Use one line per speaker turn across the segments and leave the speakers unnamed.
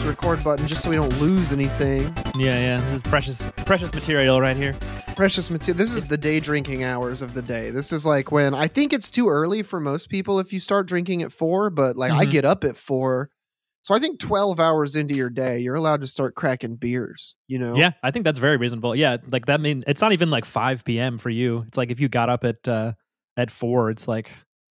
the record button just so we don't lose anything.
Yeah. This is precious material right here.
Precious material. This is the day drinking hours of the day. This is like when I think it's too early for most people if you start drinking at 4, but like I get up at 4. So I think 12 hours into your day, you're allowed to start cracking beers, you know?
Yeah, I think that's very reasonable. Yeah, like that mean it's not even like 5 p.m. for you. It's like if you got up at 4, it's like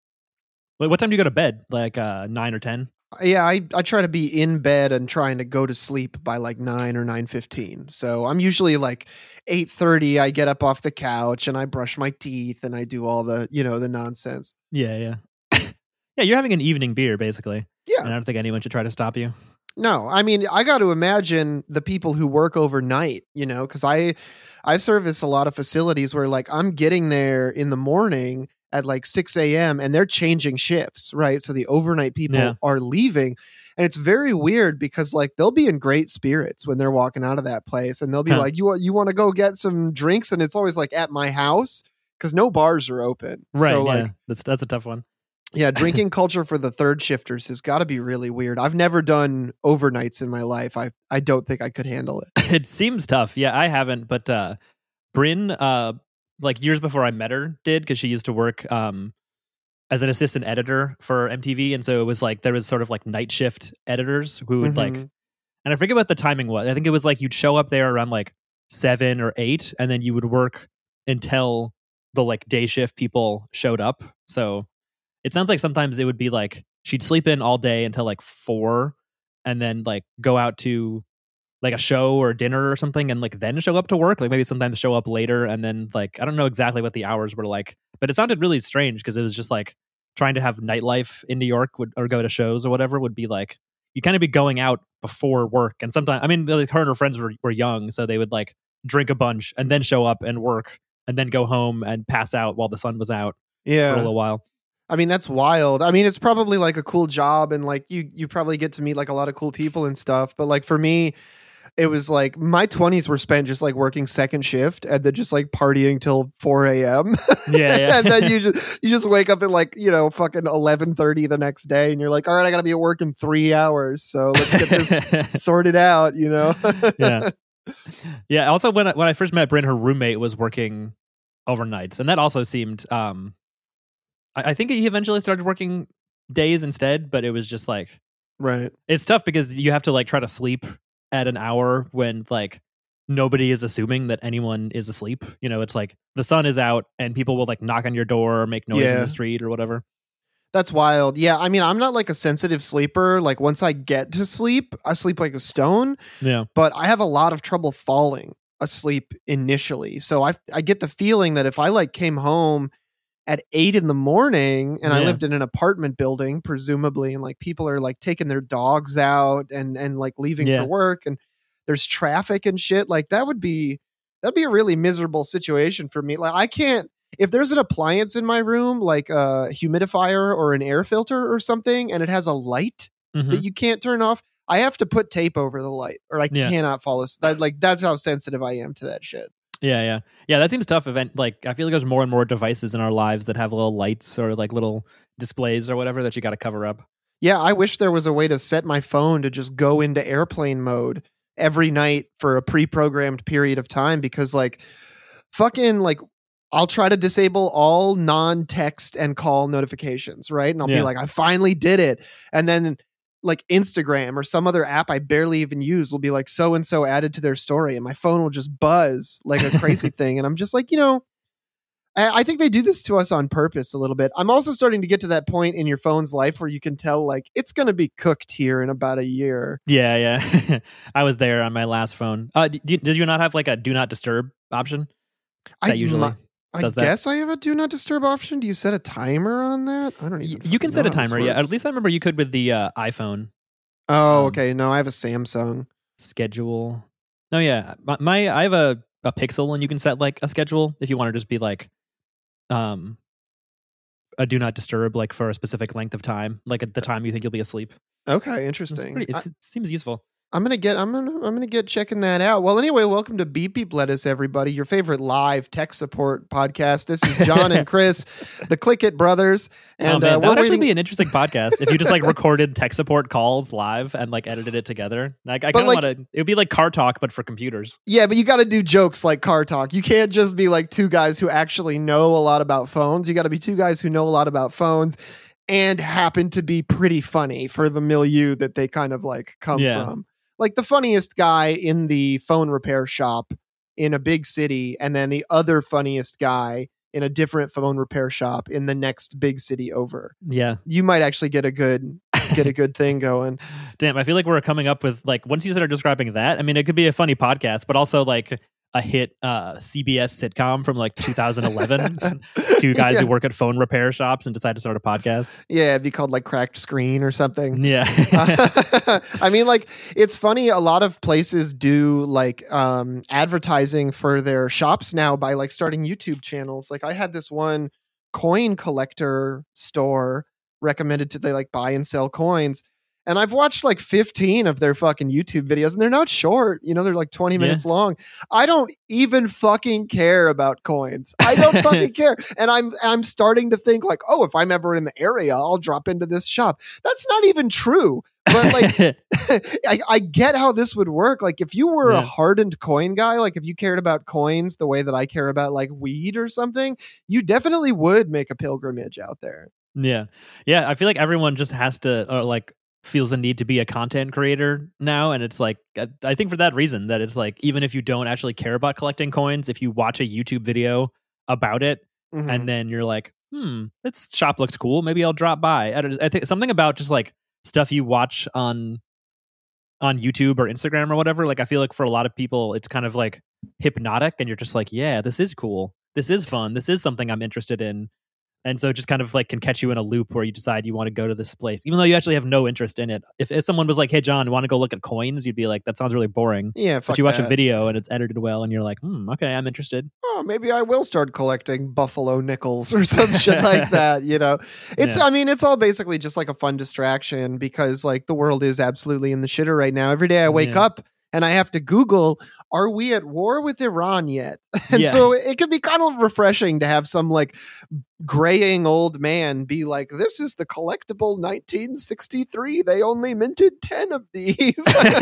what time do you go to bed? Like 9 or 10?
Yeah, I try to be in bed and trying to go to sleep by like 9 or 9:15. So I'm usually like 8:30. I get up off the couch and I brush my teeth and I do all the, the nonsense.
Yeah. Yeah, you're having an evening beer basically.
Yeah.
And I don't think anyone should try to stop you.
No, I mean, I got to imagine the people who work overnight, because I service a lot of facilities where like I'm getting there in the morning at like 6 a.m. and they're changing shifts, right? So the overnight people are leaving. And it's very weird because like they'll be in great spirits when they're walking out of that place and they'll be like, you want to go get some drinks? And it's always like at my house because no bars are open.
Right.
So
yeah.
like,
that's a tough one.
Yeah, drinking culture for the third shifters has got to be really weird. I've never done overnights in my life. I don't think I could handle it.
It seems tough. Yeah, I haven't, but Bryn, like years before I met her, did because she used to work as an assistant editor for MTV, and so it was like there was sort of like night shift editors who would like, and I forget what the timing was. I think it was like you'd show up there around like 7 or 8, and then you would work until the like day shift people showed up. So it sounds like sometimes it would be like she'd sleep in all day until like 4 and then like go out to like a show or dinner or something and like then show up to work. Like maybe sometimes show up later and then like, I don't know exactly what the hours were like, but it sounded really strange because it was just like trying to have nightlife in New York or go to shows or whatever would be like, you kind of be going out before work. And sometimes, I mean, like her and her friends were young, so they would like drink a bunch and then show up and work and then go home and pass out while the sun was out for a little while.
I mean, that's wild. I mean, it's probably like a cool job and like you probably get to meet like a lot of cool people and stuff. But like for me, it was like my 20s were spent just like working second shift and then just like partying till 4 a.m.
Yeah.
And then you just wake up at like, fucking 11:30 the next day and you're like, all right, I got to be at work in 3 hours. So let's get this sorted out,
Yeah. Yeah. Also, when I first met Bryn, her roommate was working overnights. And that also seemed, I think he eventually started working days instead, but it was just like,
right.
It's tough because you have to like try to sleep at an hour when like nobody is assuming that anyone is asleep. It's like the sun is out and people will like knock on your door or make noise in the street or whatever.
That's wild. Yeah. I mean, I'm not like a sensitive sleeper. Like once I get to sleep, I sleep like a stone.
Yeah.
But I have a lot of trouble falling asleep initially. So I get the feeling that if I like came home at 8 in the morning and I lived in an apartment building, presumably, and like people are like taking their dogs out and like leaving for work and there's traffic and shit, like that'd be a really miserable situation for me. Like I can't, if there's an appliance in my room, like a humidifier or an air filter or something, and it has a light that you can't turn off, I have to put tape over the light or I cannot fall asleep. Like that's how sensitive I am to that shit.
Yeah. That seems tough. Like I feel like there's more and more devices in our lives that have little lights or like little displays or whatever that you got to cover up.
Yeah, I wish there was a way to set my phone to just go into airplane mode every night for a pre-programmed period of time because like fucking like I'll try to disable all non-text and call notifications, right? And I'll be like, I finally did it. And then like Instagram or some other app I barely even use will be like so-and-so added to their story and my phone will just buzz like a crazy thing. And I'm just like, I think they do this to us on purpose a little bit. I'm also starting to get to that point in your phone's life where you can tell like it's going to be cooked here in about a year.
Yeah. I was there on my last phone. Did you not have like a do not disturb option?
I guess I have a do not disturb option. Do you set a timer on that? I don't even.
You can set a timer. Yeah, at least I remember you could with the iPhone.
Oh, okay. No, I have a Samsung
schedule. No, yeah, I have a Pixel, and you can set like a schedule if you want to just be like, a do not disturb like for a specific length of time, like at the time you think you'll be asleep.
Okay, interesting.
It seems useful.
I'm gonna get checking that out. Well, anyway, welcome to Beep Beep Lettuce, everybody, your favorite live tech support podcast. This is John and Chris, the Click It brothers, and
that would actually be an interesting podcast if you just like recorded tech support calls live and like edited it together. Like I kind of want to. It would be like Car Talk, but for computers.
Yeah, but you got to do jokes like Car Talk. You can't just be like two guys who actually know a lot about phones. You got to be two guys who know a lot about phones and happen to be pretty funny for the milieu that they kind of like come from. Like the funniest guy in the phone repair shop in a big city, and then the other funniest guy in a different phone repair shop in the next big city over.
Yeah.
You might actually get a good thing going.
Damn, I feel like we're coming up with like, once you start describing that, I mean, it could be a funny podcast, but also like a hit CBS sitcom from like 2011. Two guys who work at phone repair shops and decide to start a podcast.
Yeah, it'd be called like Cracked Screen or something.
Yeah.
I mean, like, it's funny. A lot of places do like advertising for their shops now by like starting YouTube channels. Like I had this one coin collector store recommended they like buy and sell coins. And I've watched like 15 of their fucking YouTube videos, and they're not short. You know, they're like 20 minutes long. I don't even fucking care about coins. I don't fucking care. And I'm starting to think like, oh, if I'm ever in the area, I'll drop into this shop. That's not even true. But like, I get how this would work. Like if you were a hardened coin guy, like if you cared about coins the way that I care about like weed or something, you definitely would make a pilgrimage out there.
Yeah. Yeah. I feel like everyone just has to like feels the need to be a content creator now, and it's like I think for that reason that it's like even if you don't actually care about collecting coins, if you watch a YouTube video about it and then you're like, this shop looks cool, maybe I'll drop by. I think something about just like stuff you watch on YouTube or Instagram or whatever, like I feel like for a lot of people it's kind of like hypnotic, and you're just like, yeah, this is cool, this is fun, this is something I'm interested in. And so it just kind of like can catch you in a loop where you decide you want to go to this place, even though you actually have no interest in it. If someone was like, hey, John, want to go look at coins? You'd be like, that sounds really boring.
Yeah,
but you watch a video and it's edited well and you're like, okay, I'm interested.
Oh, maybe I will start collecting buffalo nickels or some shit like that. You know, I mean, it's all basically just like a fun distraction because like the world is absolutely in the shitter right now. Every day I wake up and I have to Google, are we at war with Iran yet? And so it can be kind of refreshing to have some like graying old man be like, this is the collectible 1963. They only minted 10 of these.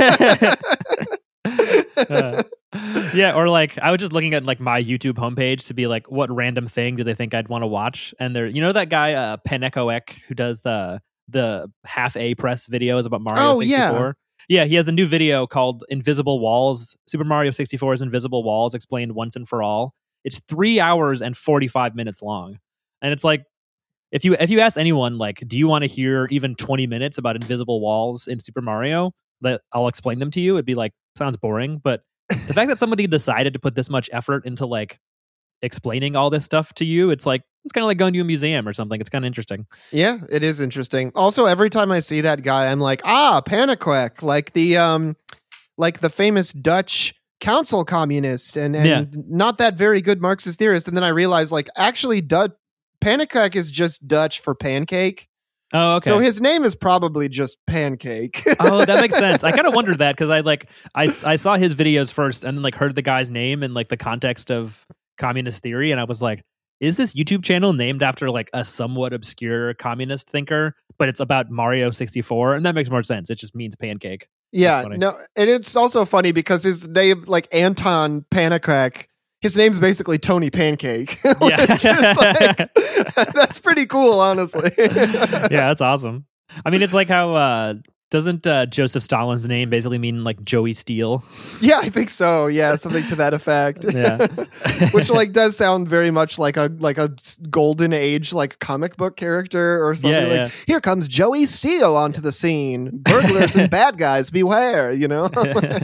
Or like I was just looking at like my YouTube homepage to be like, what random thing do they think I'd want to watch? And there, you know, that guy Penekoek who does the half A press videos about Mario 64. Yeah, he has a new video called Invisible Walls, Super Mario 64's Invisible Walls Explained Once and For All. It's 3 hours and 45 minutes long. And it's like, if you ask anyone, like, do you want to hear even 20 minutes about invisible walls in Super Mario, that I'll explain them to you, it'd be like, sounds boring. But the fact that somebody decided to put this much effort into like explaining all this stuff to you, it's like, it's kind of like going to a museum or something. It's kind of interesting.
Yeah, it is interesting. Also, every time I see that guy, I'm like, Penekoek, like the famous Dutch council communist and not that very good Marxist theorist. And then I realized, like, actually, Penekoek is just Dutch for pancake.
Oh, okay.
So his name is probably just Pancake.
Oh, that makes sense. I kind of wondered that because I saw his videos first and then like heard the guy's name in like the context of communist theory, and I was like, is this YouTube channel named after like a somewhat obscure communist thinker, but it's about Mario 64? And that makes more sense. It just means pancake.
Yeah, no, and it's also funny because his name, like Anton Penekoek, his name's basically Tony Pancake.
Yeah.
That's pretty cool, honestly.
Yeah, that's awesome. I mean, it's like how doesn't Joseph Stalin's name basically mean like Joey Steele?
Yeah, I think so. Yeah, something to that effect.
Yeah.
Which like does sound very much like a golden age like comic book character or something.
Yeah,
like, here comes Joey Steele onto the scene. Burglars and bad guys beware, you know?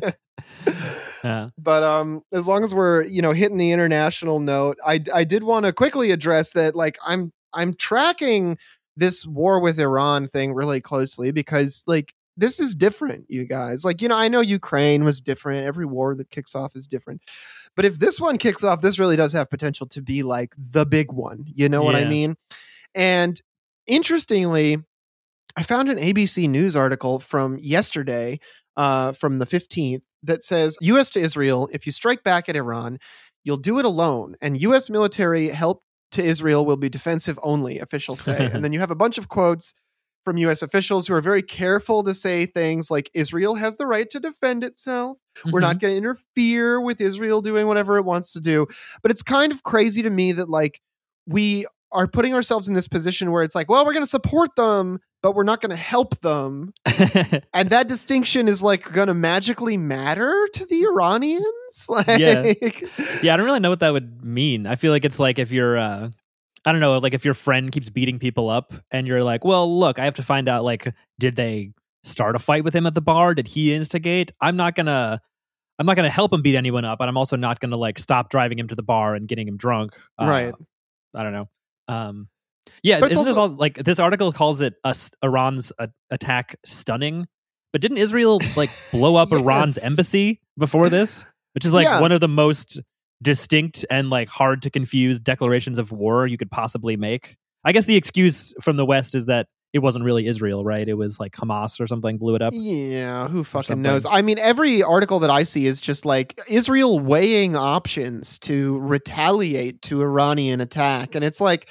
Yeah.
But as long as we're, you know, hitting the international note, I did want to quickly address that like I'm tracking this war with Iran thing really closely because like this is different, you guys. Like, you know, I know Ukraine was different. Every war that kicks off is different. But if this one kicks off, this really does have potential to be like the big one. You know what I mean? And interestingly, I found an ABC News article from yesterday from the 15th that says, U.S. to Israel, if you strike back at Iran, you'll do it alone, and U.S. military help to Israel will be defensive only, officials say. And then you have a bunch of quotes from U.S. officials who are very careful to say things like, Israel has the right to defend itself. We're not going to interfere with Israel doing whatever it wants to do. But it's kind of crazy to me that like we are putting ourselves in this position where it's like, well, we're going to support them, but we're not going to help them. And that distinction is like going to magically matter to the Iranians. Like,
yeah, I don't really know what that would mean. I feel like it's like if you're, I don't know, like if your friend keeps beating people up and you're like, well, look, I have to find out, like, did they start a fight with him at the bar? Did he instigate? I'm not gonna help him beat anyone up, and I'm also not gonna like stop driving him to the bar and getting him drunk.
Right.
I don't know. Yeah,
but
isn't
also,
this all, like, this article calls it Iran's attack stunning, but didn't Israel like blow up Iran's embassy before this, which is like one of the most distinct and like hard to confuse declarations of war you could possibly make. I guess the excuse from the West is that it wasn't really Israel, right? It was like Hamas or something blew it up.
Yeah, who fucking knows? I mean, every article that I see is just like Israel weighing options to retaliate to Iranian attack. And it's like,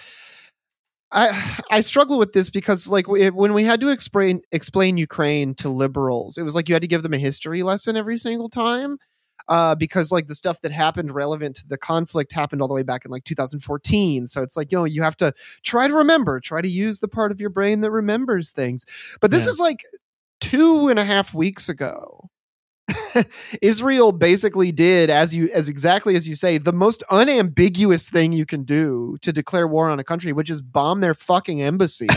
I struggle with this because like when we had to explain Ukraine to liberals, it was like you had to give them a history lesson every single time. Because like the stuff that happened relevant to the conflict happened all the way back in like 2014. So it's like, you have to try to use the part of your brain that remembers things. But this is like 2.5 weeks ago. Israel basically did, as exactly as you say, the most unambiguous thing you can do to declare war on a country, which is bomb their fucking embassy.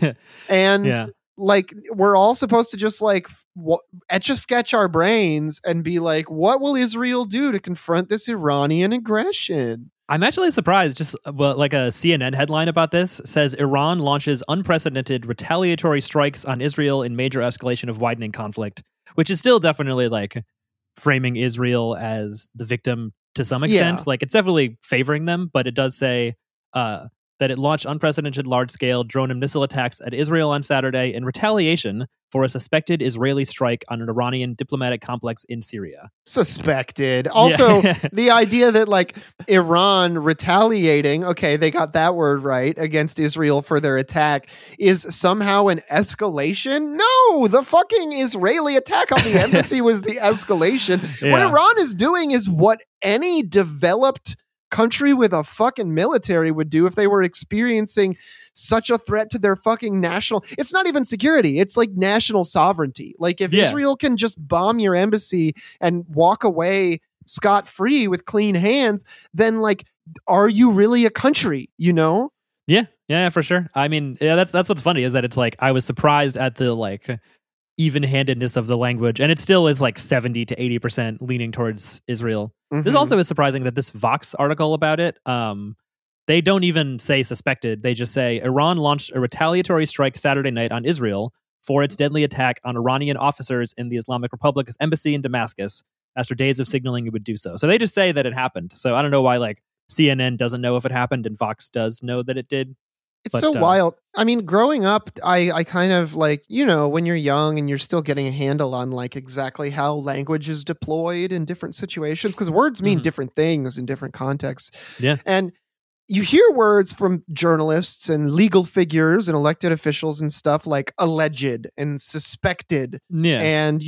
And like, we're all supposed to just like etch a sketch our brains and be like, what will Israel do to confront this Iranian aggression?
I'm actually surprised. Just like a CNN headline about this says Iran launches unprecedented retaliatory strikes on Israel in major escalation of widening conflict, which is still definitely like framing Israel as the victim to some extent. Like, it's definitely favoring them, but it does say that it launched unprecedented large-scale drone and missile attacks at Israel on Saturday in retaliation for a suspected Israeli strike on an Iranian diplomatic complex in Syria.
Suspected. Also, the idea that like Iran retaliating, okay, they got that word right, against Israel for their attack is somehow an escalation. No, the fucking Israeli attack on the embassy was the escalation. What Iran is doing is what any developed country with a fucking military would do if they were experiencing such a threat to their fucking national. It's not even security. It's like national sovereignty. Like if Israel can just bomb your embassy and walk away scot-free with clean hands, then like, are you really a country, you know?
Yeah, for sure. I mean, that's what's funny is that it's like, I was surprised at the like even-handedness of the language, and it still is like 70 to 80% leaning towards Israel. This also is surprising that this Vox article about it, they don't even say suspected. They just say Iran launched a retaliatory strike Saturday night on Israel for its deadly attack on Iranian officers in the Islamic Republic's embassy in Damascus after days of signaling it would do so. So they just say that it happened. So I don't know why like CNN doesn't know if it happened and Vox does know that it did.
It's so wild. I mean, growing up, I kind of like, when you're young and you're still getting a handle on like exactly how language is deployed in different situations, because words mean different things in different contexts.
Yeah.
And you hear words from journalists and legal figures and elected officials and stuff like alleged and suspected and,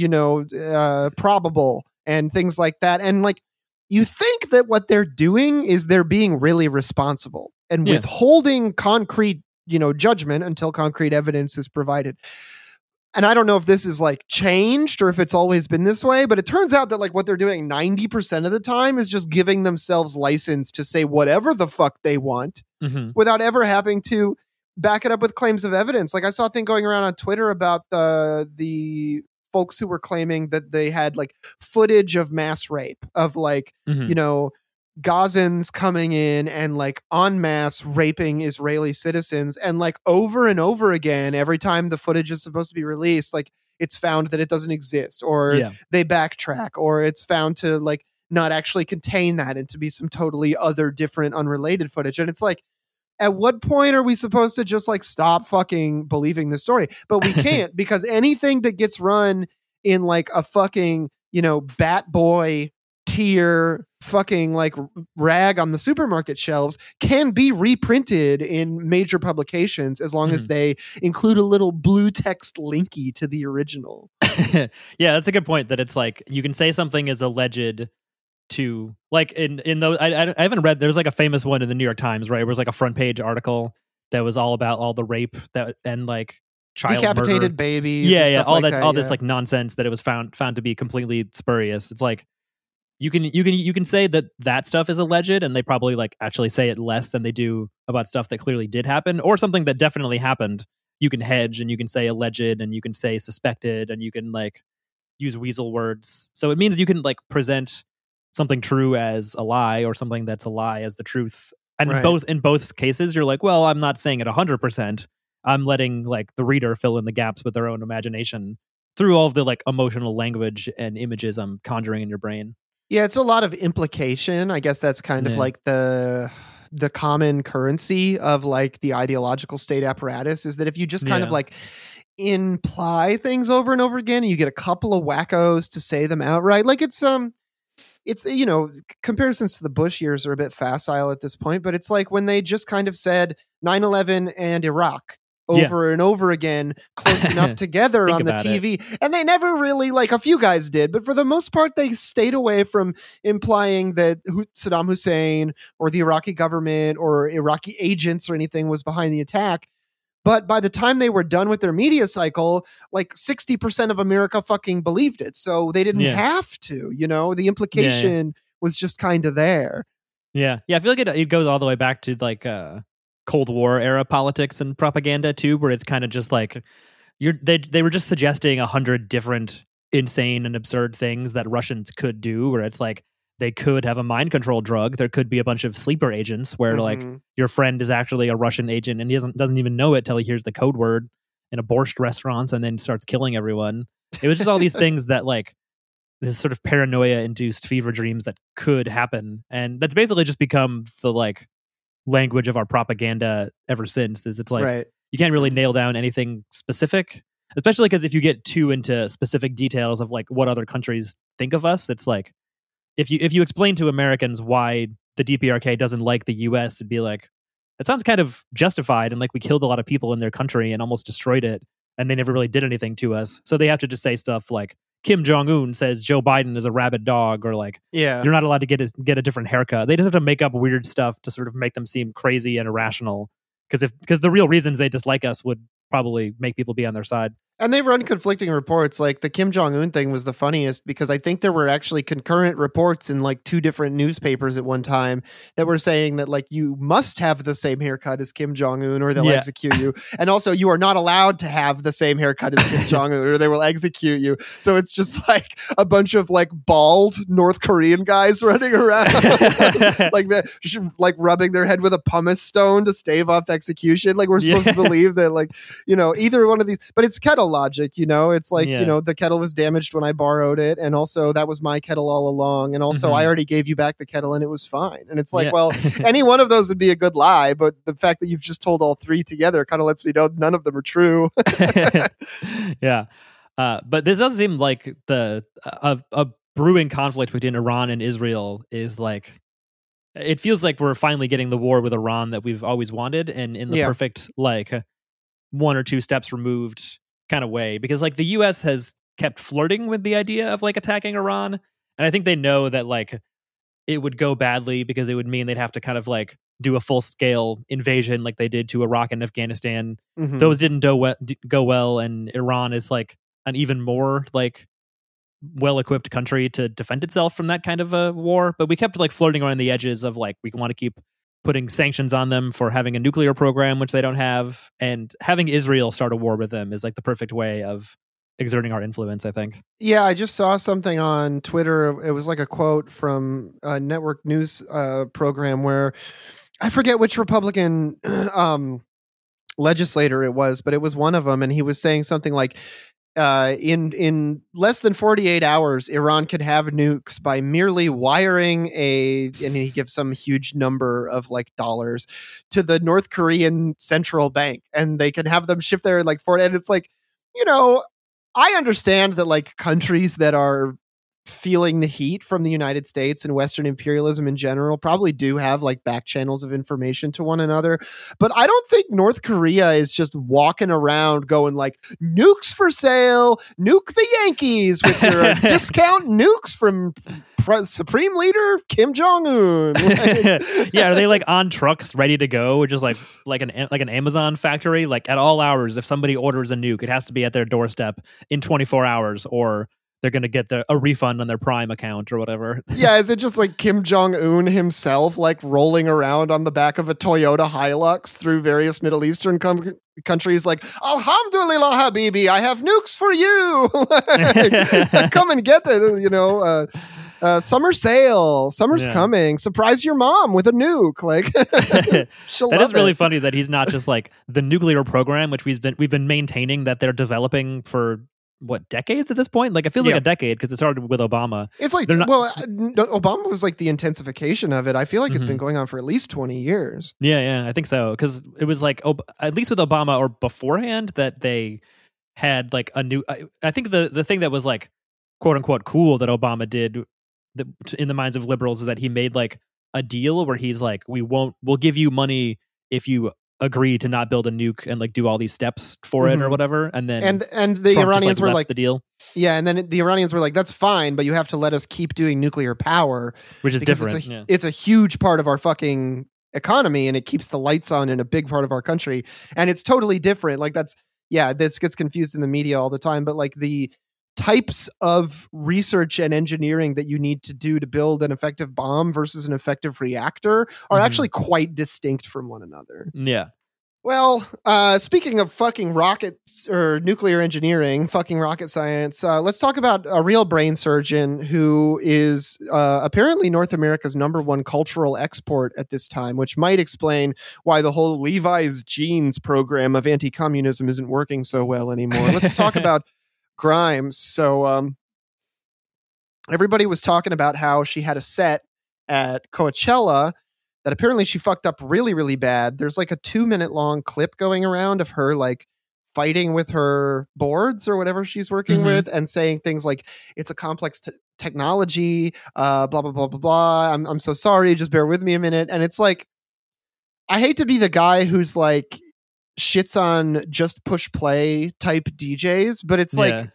probable and things like that. And like, you think that what they're doing is they're being really responsible and withholding concrete, judgment until concrete evidence is provided. And I don't know if this is like changed or if it's always been this way, but it turns out that like what they're doing 90% of the time is just giving themselves license to say whatever the fuck they want without ever having to back it up with claims of evidence. Like I saw a thing going around on Twitter about the folks who were claiming that they had like footage of mass rape of like, Gazans coming in and like en masse raping Israeli citizens, and like over and over again, every time the footage is supposed to be released, like it's found that it doesn't exist, or they backtrack, or it's found to like not actually contain that and to be some totally other different unrelated footage. And it's like, at what point are we supposed to just like stop fucking believing the story? But we can't because anything that gets run in like a fucking, Bat Boy tier fucking like rag on the supermarket shelves can be reprinted in major publications as long as they include a little blue text linky to the original.
Yeah, that's a good point, that it's like you can say something is alleged to, like, in those, I haven't read, there's like a famous one in the New York Times, right? It was like a front page article that was all about all the rape that and like child
decapitated
murder.
babies.
Yeah, all
like
that, all this like nonsense that it was found to be completely spurious. It's like you can say that stuff is alleged, and they probably like actually say it less than they do about stuff that clearly did happen or something that definitely happened. You can hedge, and you can say alleged, and you can say suspected, and you can like use weasel words. So it means you can like present something true as a lie or something that's a lie as the truth. And in both cases, you're like, well, I'm not saying it 100%. I'm letting like the reader fill in the gaps with their own imagination through all of the like emotional language and images I'm conjuring in your brain.
Yeah, it's a lot of implication. I guess that's kind of like the common currency of like the ideological state apparatus, is that if you just kind of like imply things over and over again, and you get a couple of wackos to say them outright, like it's comparisons to the Bush years are a bit facile at this point, but it's like when they just kind of said 9/11 and Iraq over and over again, close enough together on the TV. And they never really, like a few guys did, but for the most part, they stayed away from implying that Saddam Hussein or the Iraqi government or Iraqi agents or anything was behind the attack. But by the time they were done with their media cycle, like 60% of America fucking believed it. So they didn't have to, the implication was just kind of there.
Yeah. Yeah. I feel like it goes all the way back to like Cold War era politics and propaganda too, where it's kind of just like they were just suggesting 100 different insane and absurd things that Russians could do, where it's like they could have a mind control drug. There could be a bunch of sleeper agents where like your friend is actually a Russian agent and he doesn't even know it till he hears the code word in a borscht restaurant and then starts killing everyone. It was just all these things that like this sort of paranoia induced fever dreams that could happen. And that's basically just become the like language of our propaganda ever since. Is it's like you can't really nail down anything specific, especially because if you get too into specific details of like what other countries think of us, it's like if you explain to Americans why the DPRK doesn't like the US, it'd be like, it sounds kind of justified, and like we killed a lot of people in their country and almost destroyed it, and they never really did anything to us. So they have to just say stuff like Kim Jong-un says Joe Biden is a rabid dog, or like you're not allowed to get a different haircut. They just have to make up weird stuff to sort of make them seem crazy and irrational, because the real reasons they dislike us would probably make people be on their side.
And they've run conflicting reports. Like the Kim Jong-un thing was the funniest because I think there were actually concurrent reports in like two different newspapers at one time that were saying that like you must have the same haircut as Kim Jong-un or they'll execute you. And also you are not allowed to have the same haircut as Kim Jong-un or they will execute you. So it's just like a bunch of like bald North Korean guys running around like rubbing their head with a pumice stone to stave off execution. Like we're supposed to believe that like, either one of these, but it's kettle logic, it's like the kettle was damaged when I borrowed it, and also that was my kettle all along, and also I already gave you back the kettle and it was fine. And it's like, well, any one of those would be a good lie, but the fact that you've just told all three together kind of lets me know none of them are true.
But this does seem like a brewing conflict between Iran and Israel is like, it feels like we're finally getting the war with Iran that we've always wanted, and in the perfect like one or two steps removed kind of way, because like the US has kept flirting with the idea of like attacking Iran, and I think they know that like it would go badly because it would mean they'd have to kind of like do a full scale invasion like they did to Iraq and Afghanistan. Those didn't go well, and Iran is like an even more like well-equipped country to defend itself from that kind of a war. But we kept like flirting around the edges of like we want to keep putting sanctions on them for having a nuclear program, which they don't have, and having Israel start a war with them is like the perfect way of exerting our influence, I think.
Yeah, I just saw something on Twitter. It was like a quote from a network news program where I forget which Republican legislator it was, but it was one of them, and he was saying something like, in less than 48 hours, Iran could have nukes by merely wiring and he gives some huge number of like dollars to the North Korean central bank, and they can have them shipped there in like 40. And it's like, I understand that like countries that are feeling the heat from the United States and Western imperialism in general probably do have like back channels of information to one another. But I don't think North Korea is just walking around going like nukes for sale, nuke the Yankees with your discount nukes from Supreme Leader Kim Jong-un. Like,
yeah, are they like on trucks ready to go, just like an Amazon factory? Like at all hours, if somebody orders a nuke, it has to be at their doorstep in 24 hours, or they're going to get a refund on their Prime account or whatever.
Yeah, is it just like Kim Jong-un himself, like rolling around on the back of a Toyota Hilux through various Middle Eastern countries, like, Alhamdulillah, Habibi, I have nukes for you. Come and get it, summer sale. Summer's coming. Surprise your mom with a nuke. Like,
that is really funny that he's not just like the nuclear program, which we've been maintaining that they're developing for decades at this point. Like it feels like a decade because it started with Obama.
It's like Obama was like the intensification of it. I feel like it's been going on for at least 20 years.
Yeah, I think so, because it was like at least with Obama or beforehand that they had like a new. I think the thing that was like quote unquote cool that Obama did in the minds of liberals is that he made like a deal where he's like, we'll give you money if you agree to not build a nuke and like do all these steps for it or whatever. And then
and the
Trump
Iranians
just,
were like
the deal.
Yeah, and then the Iranians were like, that's fine, but you have to let us keep doing nuclear power,
which is different.
It's a huge part of our fucking economy, and it keeps the lights on in a big part of our country, and it's totally different. Like this gets confused in the media all the time, but like the types of research and engineering that you need to do to build an effective bomb versus an effective reactor are actually quite distinct from one another.
Yeah.
Well, speaking of fucking rockets or nuclear engineering, fucking rocket science, let's talk about a real brain surgeon who is apparently North America's #1 cultural export at this time, which might explain why the whole Levi's jeans program of anti-communism isn't working so well anymore. Let's talk about Grimes. So everybody was talking about how she had a set at Coachella that apparently she fucked up really, really bad. There's like a 2-minute long clip going around of her like fighting with her boards or whatever she's working with and saying things like, it's a complex technology, blah, blah, blah, blah, blah. I'm so sorry. Just bear with me a minute. And it's like, I hate to be the guy who's like shits on just push play type DJs, but it's like,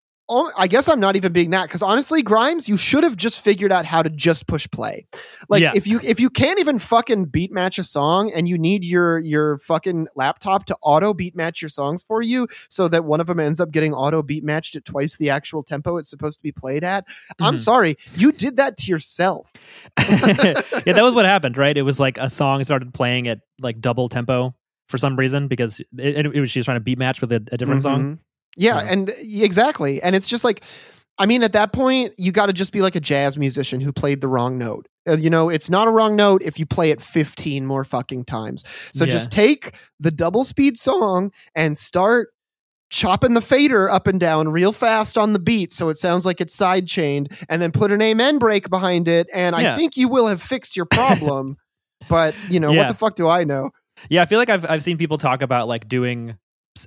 I guess I'm not even being that, because honestly, Grimes, you should have just figured out how to just push play. Like if you can't even fucking beat match a song and you need your fucking laptop to auto beat match your songs for you so that one of them ends up getting auto beat matched at twice the actual tempo it's supposed to be played at. I'm sorry, you did that to yourself.
Yeah, that was what happened, right? It was like a song started playing at like double tempo for some reason because she was trying to beat match with a different song.
Yeah, and exactly. And it's just like, I mean, at that point, you got to just be like a jazz musician who played the wrong note. It's not a wrong note if you play it 15 more fucking times. So just take the double speed song and start chopping the fader up and down real fast on the beat so it sounds like it's side chained, and then put an amen break behind it. And I think you will have fixed your problem. But, what the fuck do I know?
Yeah, I feel like I've seen people talk about like doing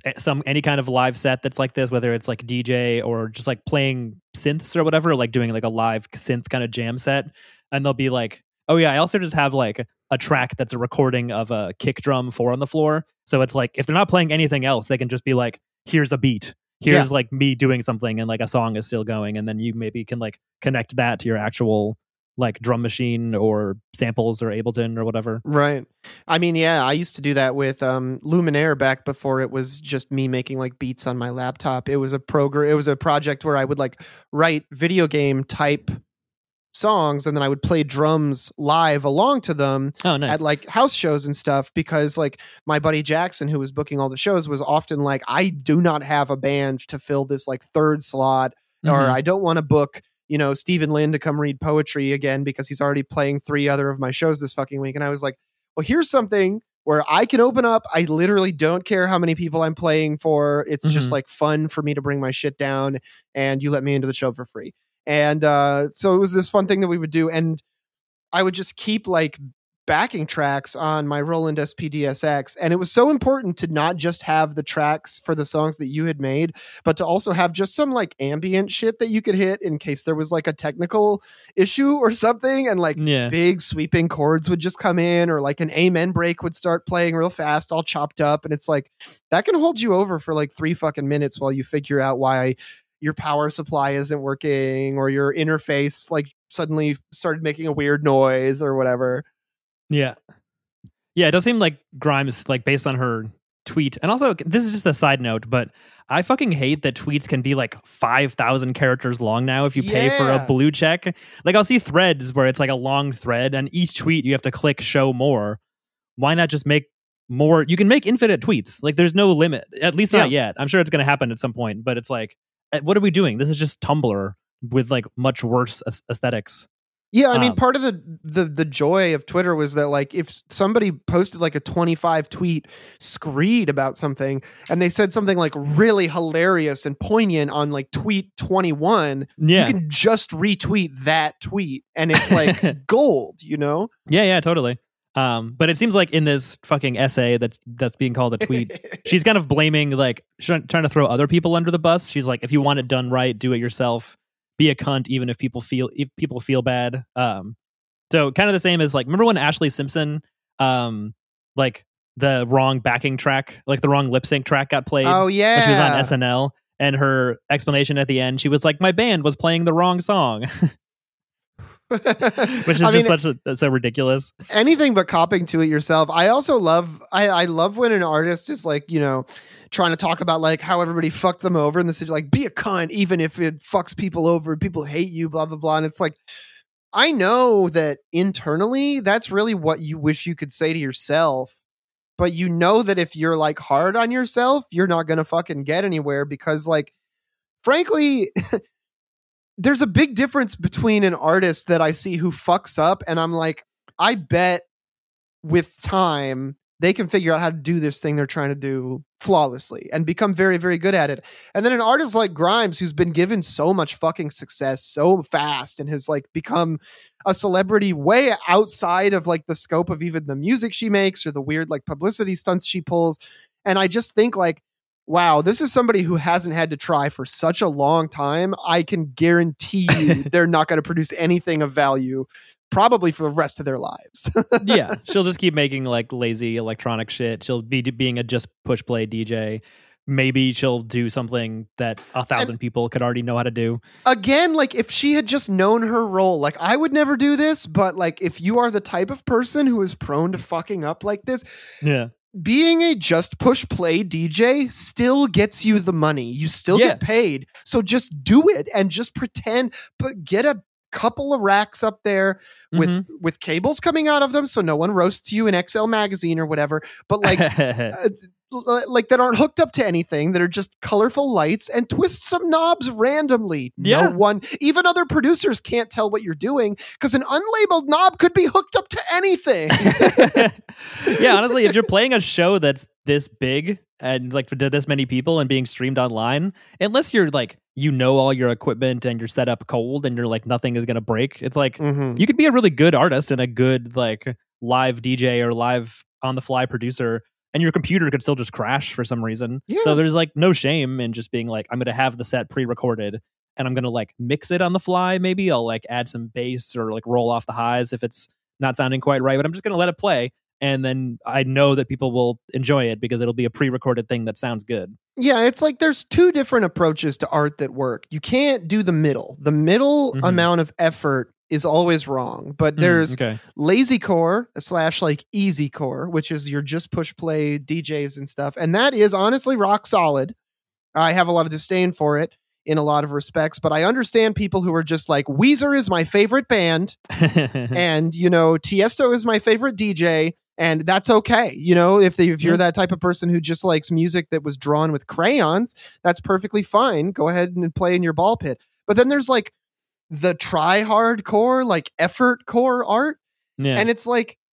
any kind of live set that's like this, whether it's like DJ or just like playing synths or whatever, like doing like a live synth kind of jam set, and they'll be like, oh yeah, I also just have like a track that's a recording of a kick drum 4 on the floor, so it's like if they're not playing anything else, they can just be like, here's a beat, here's like me doing something, and like a song is still going, and then you maybe can like connect that to your actual like drum machine or samples or Ableton or whatever.
Right. I mean, yeah, I used to do that with Luminaire back before it was just me making like beats on my laptop. It was a project where I would like write video game type songs, and then I would play drums live along to them at like house shows and stuff, because like my buddy Jackson, who was booking all the shows, was often like, I do not have a band to fill this like third slot, or I don't want to book Stephen Lynn to come read poetry again because he's already playing 3 other of my shows this fucking week. And I was like, well, here's something where I can open up. I literally don't care how many people I'm playing for. It's just like fun for me to bring my shit down, and you let me into the show for free. And so it was this fun thing that we would do. And I would just keep like backing tracks on my Roland SP-DSX, and it was so important to not just have the tracks for the songs that you had made, but to also have just some like ambient shit that you could hit in case there was like a technical issue or something, and like big sweeping chords would just come in, or like an amen break would start playing real fast, all chopped up, and it's like that can hold you over for like 3 fucking minutes while you figure out why your power supply isn't working, or your interface like suddenly started making a weird noise or whatever.
Yeah. It does seem like Grimes, like based on her tweet, and also this is just a side note, but I fucking hate that tweets can be like 5,000 characters long now if you pay for a blue check. Like I'll see threads where it's like a long thread, and each tweet you have to click show more. Why not just make more? You can make infinite tweets. Like there's no limit, at least not yet. I'm sure it's going to happen at some point, but it's like, what are we doing? This is just Tumblr with like much worse aesthetics.
Yeah, I mean, part of the joy of Twitter was that like if somebody posted like a 25 tweet screed about something, and they said something like really hilarious and poignant on like tweet 21, you can just retweet that tweet and it's like gold, you know?
Yeah, totally. But it seems like in this fucking essay that's being called a tweet, she's kind of blaming, like trying to throw other people under the bus. She's like, if you want it done right, do it yourself. Be a cunt, even if people feel bad. So kind of the same as like, remember when Ashley Simpson, like the wrong backing track, like the wrong lip sync track got played.
Oh yeah,
when she was on SNL, and her explanation at the end, she was like, my band was playing the wrong song. Which is so ridiculous.
Anything but copying to it yourself. I also love I love when an artist is like, you know, trying to talk about like how everybody fucked them over in the city, like be a cunt even if it fucks people over, people hate you, blah blah blah. And it's like, I know that internally that's really what you wish you could say to yourself, but you know that if you're like hard on yourself, you're not gonna fucking get anywhere, because like frankly there's a big difference between an artist that I see who fucks up and I'm like, I bet with time they can figure out how to do this thing they're trying to do flawlessly and become very, very good at it. And then an artist like Grimes, who's been given so much fucking success so fast and has like become a celebrity way outside of like the scope of even the music she makes or the weird like publicity stunts she pulls. And I just think like, wow, this is somebody who hasn't had to try for such a long time. I can guarantee you they're not going to produce anything of value probably for the rest of their lives.
Yeah, she'll just keep making like lazy electronic shit. She'll be being a just push play DJ. Maybe she'll do something that 1,000 people could already know how to do.
Again, like if she had just known her role, like I would never do this, but like if you are the type of person who is prone to fucking up like this, being a just push play DJ still gets you the money. You still get paid. So just do it and just pretend, but get a couple of racks up there with cables coming out of them so no one roasts you in XL magazine or whatever. But like like that aren't hooked up to anything, that are just colorful lights, and twist some knobs randomly. No one, even other producers can't tell what you're doing because an unlabeled knob could be hooked up to anything.
Yeah, honestly, if you're playing a show that's this big and like for this many people and being streamed online, unless you're like, you know, all your equipment and you're set up cold and you're like, nothing is going to break. It's like, you could be a really good artist and a good like live DJ or live on the fly producer, and your computer could still just crash for some reason. Yeah. So there's like no shame in just being like, I'm going to have the set pre-recorded and I'm going to like mix it on the fly. Maybe I'll like add some bass or like roll off the highs if it's not sounding quite right, but I'm just going to let it play. And then I know that people will enjoy it because it'll be a pre-recorded thing that sounds good.
Yeah, it's like there's two different approaches to art that work. You can't do the middle. The middle amount of effort is always wrong. But there's lazy core / like easy core, which is your just push play DJs and stuff. And that is honestly rock solid. I have a lot of disdain for it in a lot of respects, but I understand people who are just like, Weezer is my favorite band and, you know, Tiesto is my favorite DJ. And that's okay. You know, if you're that type of person who just likes music that was drawn with crayons, that's perfectly fine. Go ahead and play in your ball pit. But then there's like the try hard core, like effort core art. Yeah. And it's like,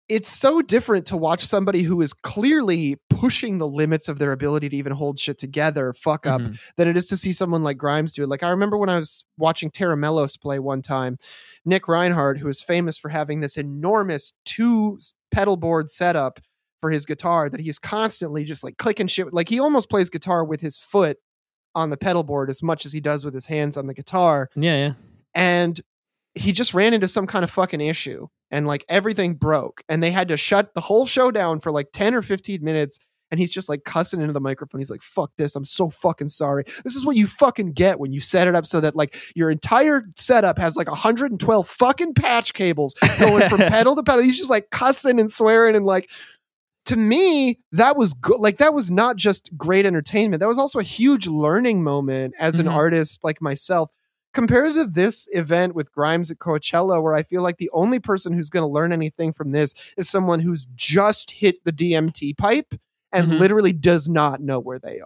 it's so different to watch somebody who is clearly pushing the limits of their ability to even hold shit together fuck up than it is to see someone like Grimes do it. Like I remember when I was watching Tara Mellos play one time, Nick Reinhardt, who is famous for having this enormous 2 pedal board setup for his guitar that he's constantly just like clicking shit. Like he almost plays guitar with his foot on the pedal board as much as he does with his hands on the guitar.
Yeah.
And he just ran into some kind of fucking issue and like everything broke and they had to shut the whole show down for like 10 or 15 minutes. And he's just like cussing into the microphone. He's like, fuck this. I'm so fucking sorry. This is what you fucking get when you set it up so that like your entire setup has like 112 fucking patch cables going from pedal to pedal. He's just like cussing and swearing. And like, to me, that was good. Like that was not just great entertainment. That was also a huge learning moment as an artist like myself. Compared to this event with Grimes at Coachella, where I feel like the only person who's going to learn anything from this is someone who's just hit the DMT pipe and literally does not know where they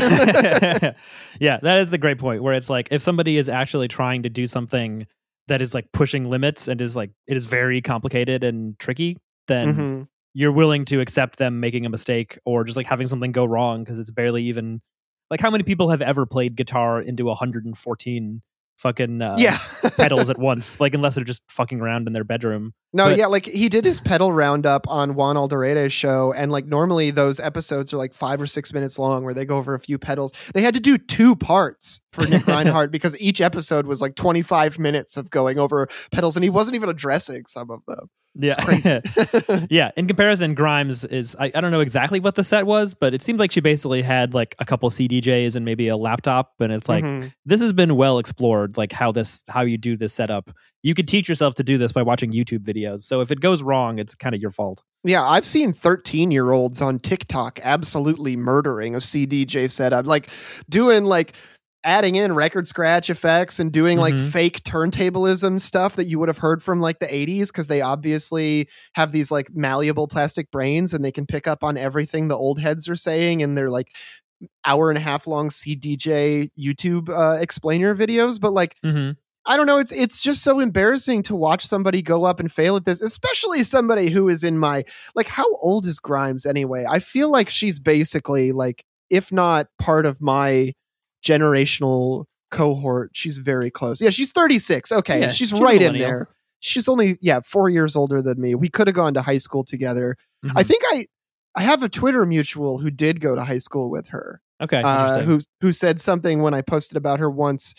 are.
Yeah, that is a great point where it's like if somebody is actually trying to do something that is like pushing limits and is like it is very complicated and tricky, then you're willing to accept them making a mistake or just like having something go wrong because it's barely even like how many people have ever played guitar into 114 fucking pedals at once, like unless they're just fucking around in their bedroom.
Like he did his pedal roundup on Juan Alderete's show, and like normally those episodes are like 5 or 6 minutes long where they go over a few pedals. They had to do 2 parts for Nick Reinhardt because each episode was like 25 minutes of going over pedals and he wasn't even addressing some of them.
Yeah. It's crazy. Yeah. In comparison, Grimes is, I don't know exactly what the set was, but it seemed like she basically had like a couple CDJs and maybe a laptop. And it's like, this has been well explored, like how you do this setup. You could teach yourself to do this by watching YouTube videos. So if it goes wrong, it's kind of your fault.
Yeah, I've seen 13-year-olds on TikTok absolutely murdering a CDJ setup, like doing like adding in record scratch effects and doing like fake turntablism stuff that you would have heard from like the 80s because they obviously have these like malleable plastic brains and they can pick up on everything the old heads are saying in their like hour and a half long CDJ YouTube explainer videos. But like I don't know, it's just so embarrassing to watch somebody go up and fail at this, especially somebody who is in my like how old is Grimes anyway? I feel like she's basically like if not part of my generational cohort, she's very close. Yeah, she's 36. Okay, yeah, she's right in there. She's only 4 years older than me. We could have gone to high school together. I think I have a Twitter mutual who did go to high school with her.
Okay,
who said something when I posted about her once.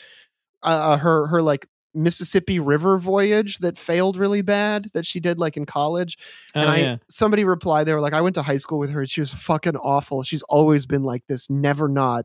Her like Mississippi River voyage that failed really bad that she did like in college. And somebody replied, they were like, I went to high school with her and she was fucking awful. She's always been like this, never not.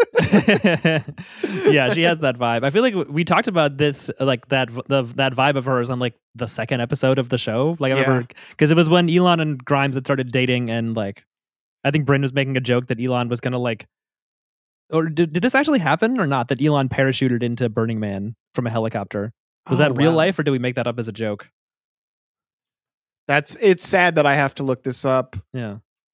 Yeah, she has that vibe. I feel like we talked about this, like that vibe of hers on like the second episode of the show. Like I remember, because it was when Elon and Grimes had started dating and like, I think Bryn was making a joke that Elon was going to like, or did this actually happen or not? That Elon parachuted into Burning Man from a helicopter. Was that real life or did we make that up as a joke?
It's sad that I have to look this up.
Yeah.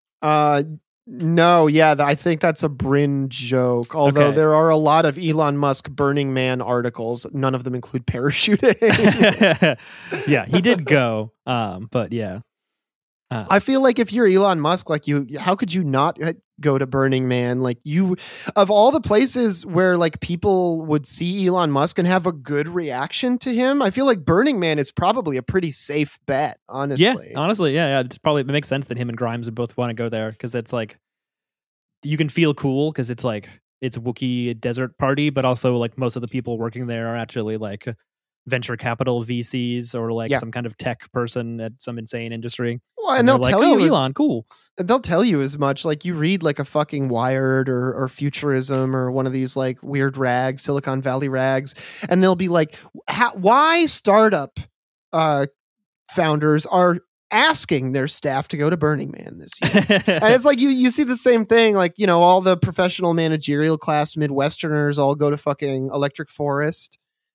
No, I think that's a Bryn joke. Although there are a lot of Elon Musk Burning Man articles. None of them include parachuting.
Yeah, he did go. But yeah.
I feel like if you're Elon Musk, like how could you not go to Burning Man? Like of all the places where like people would see Elon Musk and have a good reaction to him, I feel like Burning Man is probably a pretty safe bet, honestly.
Yeah, honestly, yeah. It makes sense that him and Grimes would both want to go there because it's like you can feel cool because it's like it's Wookiee desert party, but also like most of the people working there are actually like venture capital VCs or like some kind of tech person at some insane industry.
Well, and they'll
like,
tell you,
Elon, cool.
They'll tell you as much. Like you read like a fucking Wired or Futurism or one of these like weird rags, Silicon Valley rags, and they'll be like, why startup founders are asking their staff to go to Burning Man this year. And it's like you see the same thing, like, you know, all the professional managerial class Midwesterners all go to fucking Electric Forest.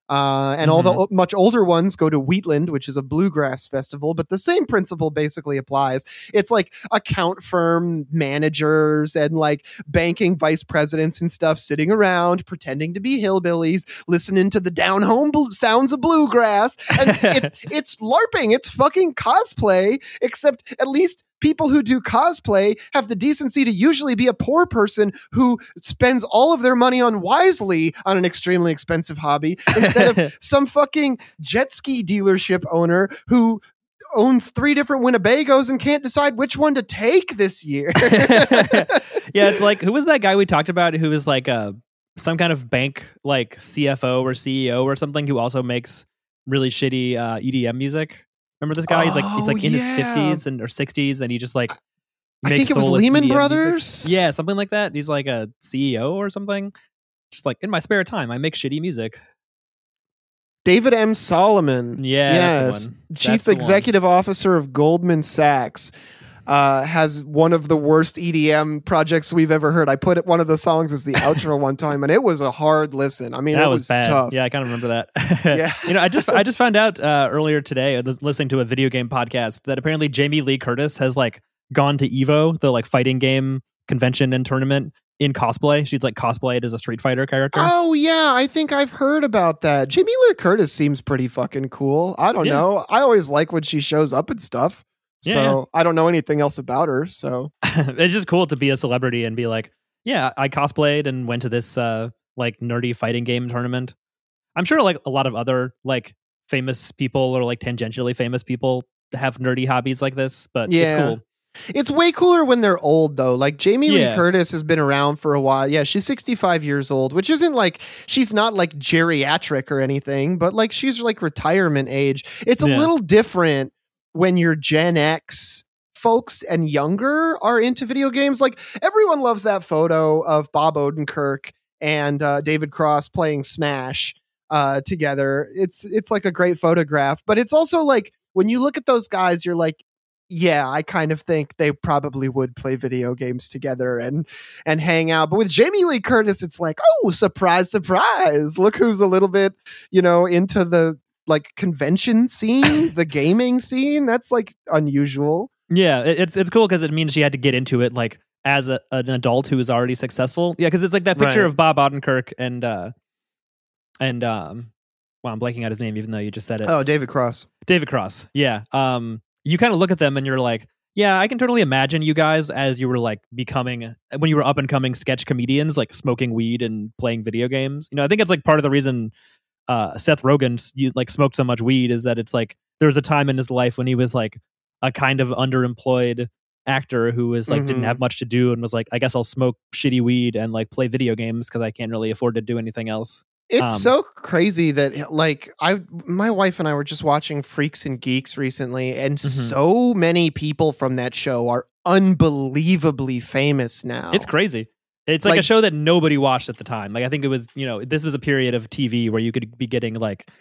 And all the much older ones go to Wheatland, which is a bluegrass festival, but the same principle basically applies. It's like account firm managers and like banking vice presidents and stuff sitting around pretending to be hillbillies, listening to the down home sounds of bluegrass. And it's LARPing. It's fucking cosplay, except at least people who do cosplay have the decency to usually be a poor person who spends all of their money unwisely on an extremely expensive hobby instead of some fucking jet ski dealership owner who owns 3 different Winnebagos and can't decide which one to take this year.
Yeah, it's like, who was that guy we talked about who was like some kind of bank like CFO or CEO or something who also makes really shitty EDM music? Remember this guy? He's like in his 50s or 60s, and he just like
I think it was Lehman EDM Brothers.
Music. Yeah, something like that. He's like a CEO or something. Just like, in my spare time, I make shitty music.
David M. Solomon.
Yeah,
yes, Chief Executive Officer of Goldman Sachs. Has one of the worst EDM projects we've ever heard. I put one of the songs as the outro one time, and it was a hard listen. I mean, it was
bad.
Tough.
Yeah, I kind of remember that.
Yeah.
I just found out earlier today, listening to a video game podcast, that apparently Jamie Lee Curtis has like gone to EVO, the like fighting game convention and tournament, in cosplay. She's like cosplayed as a Street Fighter character.
Oh yeah, I think I've heard about that. Jamie Lee Curtis seems pretty fucking cool. I don't know. I always like when she shows up and stuff. So I don't know anything else about her. So
it's just cool to be a celebrity and be like, yeah, I cosplayed and went to this like nerdy fighting game tournament. I'm sure like a lot of other like famous people or like tangentially famous people have nerdy hobbies like this, but it's cool.
It's way cooler when they're old though. Like Jamie Lee Curtis has been around for a while. Yeah, she's 65 years old, which isn't like, she's not like geriatric or anything, but like she's like retirement age. It's a little different when you're Gen X folks and younger are into video games. Like everyone loves that photo of Bob Odenkirk and David Cross playing Smash together. It's like a great photograph, but it's also like when you look at those guys, you're like, yeah, I kind of think they probably would play video games together and hang out. But with Jamie Lee Curtis, it's like, oh, surprise, surprise. Look who's a little bit, into the like convention scene, the gaming scene. That's like unusual.
Yeah, it's cool because it means she had to get into it like as an adult who is already successful. Yeah, because it's like that picture of Bob Odenkirk and well, I'm blanking out his name even though you just said it.
Oh, David Cross.
David Cross. Yeah. You kind of look at them and you're like, yeah, I can totally imagine you guys as you were like becoming, when you were up and coming sketch comedians, like smoking weed and playing video games. I think it's like part of the reason Seth Rogen like smoked so much weed is that it's like there was a time in his life when he was like a kind of underemployed actor who was like didn't have much to do and was like, I guess I'll smoke shitty weed and like play video games because I can't really afford to do anything else.
It's so crazy that like my wife and I were just watching Freaks and Geeks recently, and so many people from that show are unbelievably famous now.
It's crazy. It's like a show that nobody watched at the time. Like I think it was, this was a period of TV where you could be getting like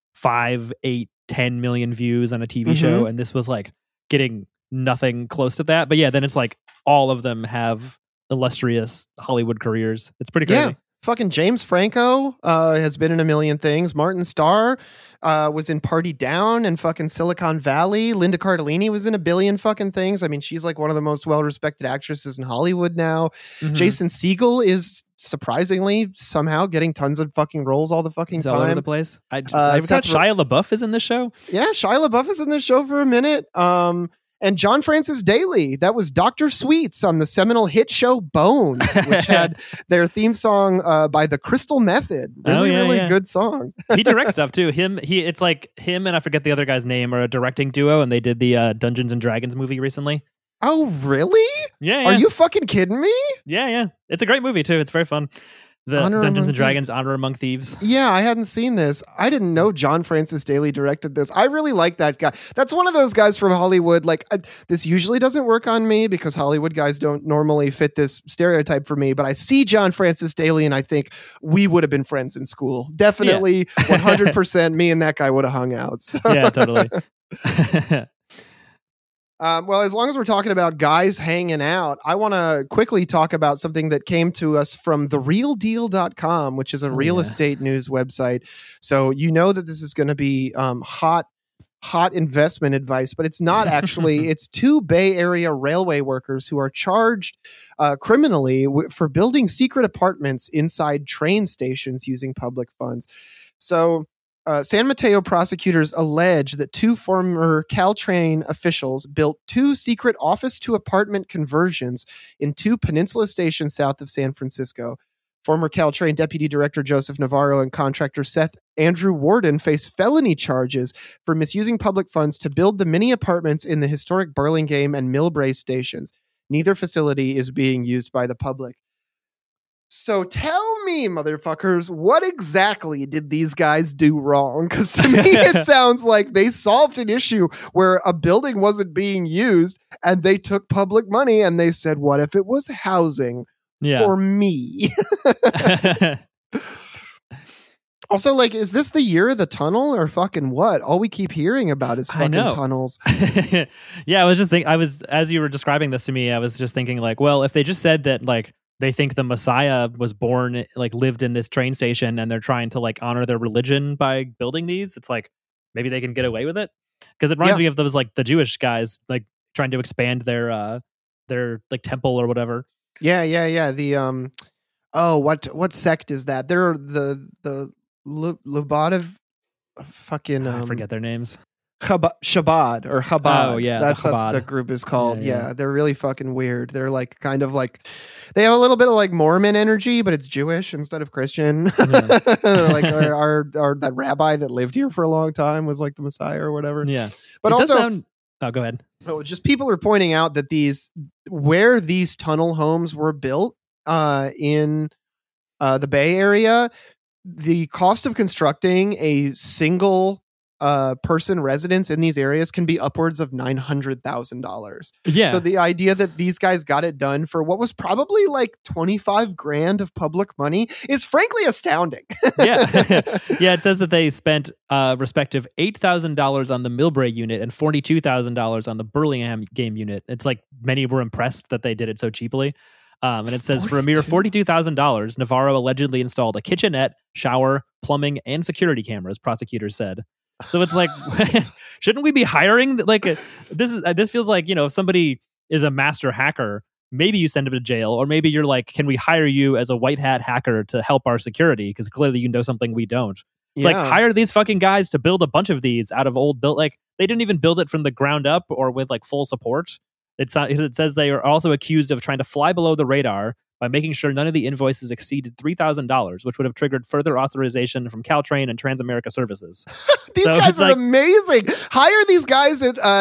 5, 8, 10 million views on a TV show, and this was like getting nothing close to that. But yeah, then it's like all of them have illustrious Hollywood careers. It's pretty crazy.
Yeah. Fucking James Franco has been in a million things. Martin Starr was in Party Down and fucking Silicon Valley. Linda Cardellini was in a billion fucking things. I mean, she's like one of the most well-respected actresses in Hollywood now. Jason Segel is surprisingly somehow getting tons of fucking roles all the fucking time.
All over the place. I thought Shia LaBeouf is in this show.
Yeah, Shia LaBeouf is in this show for a minute. And John Francis Daley, that was Dr. Sweets on the seminal hit show Bones, which had their theme song by the Crystal Method. Really good song.
He directs stuff too. It's like him and I forget the other guy's name are a directing duo, and they did the Dungeons and Dragons movie recently.
Oh, really?
Yeah.
Are you fucking kidding me?
Yeah. It's a great movie too. It's very fun. The Dungeons and Dragons Honor Among Thieves.
Yeah, I hadn't seen this. I didn't know John Francis Daley directed this. I really like that guy. That's one of those guys from Hollywood. Like, this usually doesn't work on me because Hollywood guys don't normally fit this stereotype for me. But I see John Francis Daley and I think we would have been friends in school. Definitely, 100%. Me and that guy would have hung out. So.
Yeah, totally.
Well, as long as we're talking about guys hanging out, I want to quickly talk about something that came to us from therealdeal.com, which is a real estate news website. So you know that this is going to be hot investment advice, but it's not actually. It's two Bay Area railway workers who are charged criminally for building secret apartments inside train stations using public funds. So San Mateo prosecutors allege that two former Caltrain officials built two secret office-to-apartment conversions in two peninsula stations south of San Francisco. Former Caltrain Deputy Director Joseph Navarro and contractor Seth Andrew Warden face felony charges for misusing public funds to build the mini apartments in the historic Burlingame and Millbrae stations. Neither facility is being used by the public. So tell me, motherfuckers, what exactly did these guys do wrong? Because to me, it sounds like they solved an issue where a building wasn't being used and they took public money and they said, what if it was housing for me? Also, like, is this the year of the tunnel or fucking what? All we keep hearing about is fucking tunnels.
Yeah, I was just thinking, as you were describing this to me, I was just thinking like, well, if they just said that like, they think the Messiah was born, like lived in this train station and they're trying to like honor their religion by building these. It's like, maybe they can get away with it. Because it reminds me of those like the Jewish guys, like trying to expand their like temple or whatever.
Yeah. The, what sect is that? They're the Lubavitch fucking,
I forget their names.
Chabad or Chabad.
Oh yeah,
that's the group is called. Yeah, they're really fucking weird. They're like kind of like they have a little bit of like Mormon energy, but it's Jewish instead of Christian. Like our that rabbi that lived here for a long time was like the Messiah or whatever.
Yeah,
but also,
go ahead.
Oh, just people are pointing out that where these tunnel homes were built in the Bay Area, the cost of constructing a single person residence in these areas can be upwards of $900,000.
Yeah.
So the idea that these guys got it done for what was probably like 25 grand of public money is frankly astounding.
Yeah. Yeah. It says that they spent respective $8,000 on the Millbrae unit and $42,000 on the Burlingame unit. It's like many were impressed that they did it so cheaply. And it says for a mere $42,000, Navarro allegedly installed a kitchenette, shower, plumbing, and security cameras, prosecutors said. So it's like, shouldn't we be hiring this feels like, if somebody is a master hacker, maybe you send them to jail, or maybe you're like, can we hire you as a white hat hacker to help our security? Because clearly you know something we don't. It's like, hire these fucking guys to build a bunch of these out of old built, like they didn't even build it from the ground up or with like full support. It says they are also accused of trying to fly below the radar by making sure none of the invoices exceeded $3,000, which would have triggered further authorization from Caltrain and Transamerica Services.
These guys are amazing. Hire these guys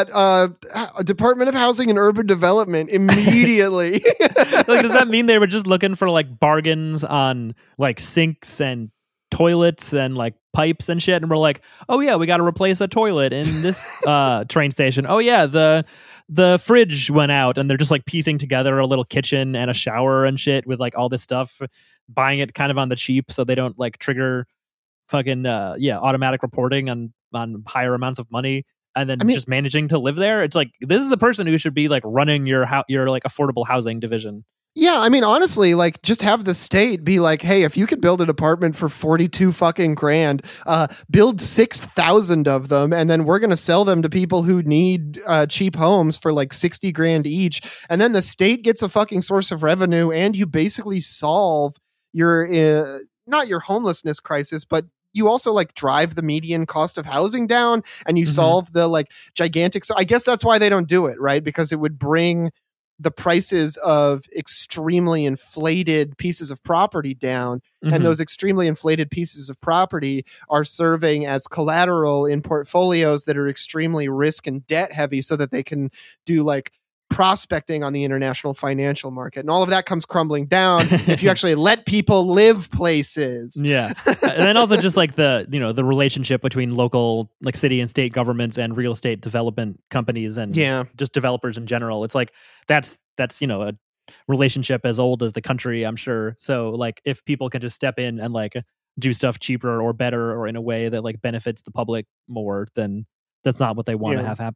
at Department of Housing and Urban Development immediately.
Like, does that mean they were just looking for like bargains on like sinks and toilets and like pipes and shit, and we're like, oh yeah, we got to replace a toilet in this train station. Oh yeah, the fridge went out, and they're just like piecing together a little kitchen and a shower and shit with like all this stuff, buying it kind of on the cheap so they don't like trigger fucking automatic reporting on higher amounts of money, and then just managing to live there. It's like, this is the person who should be like running your like affordable housing division.
Yeah, I mean, honestly, like, just have the state be like, hey, if you could build an apartment for 42 fucking grand, build 6,000 of them, and then we're going to sell them to people who need cheap homes for like 60 grand each. And then the state gets a fucking source of revenue, and you basically solve your, not your homelessness crisis, but you also like drive the median cost of housing down, and you solve the like gigantic. So I guess that's why they don't do it, right? Because it would bring the prices of extremely inflated pieces of property down, and those extremely inflated pieces of property are serving as collateral in portfolios that are extremely risk and debt heavy, so that they can do like prospecting on the international financial market, and all of that comes crumbling down if you actually let people live places.
Yeah. And then also just like the relationship between local like city and state governments and real estate development companies and just developers in general. It's like that's a relationship as old as the country, I'm sure. So like if people can just step in and like do stuff cheaper or better or in a way that like benefits the public more, then that's not what they want to have happen.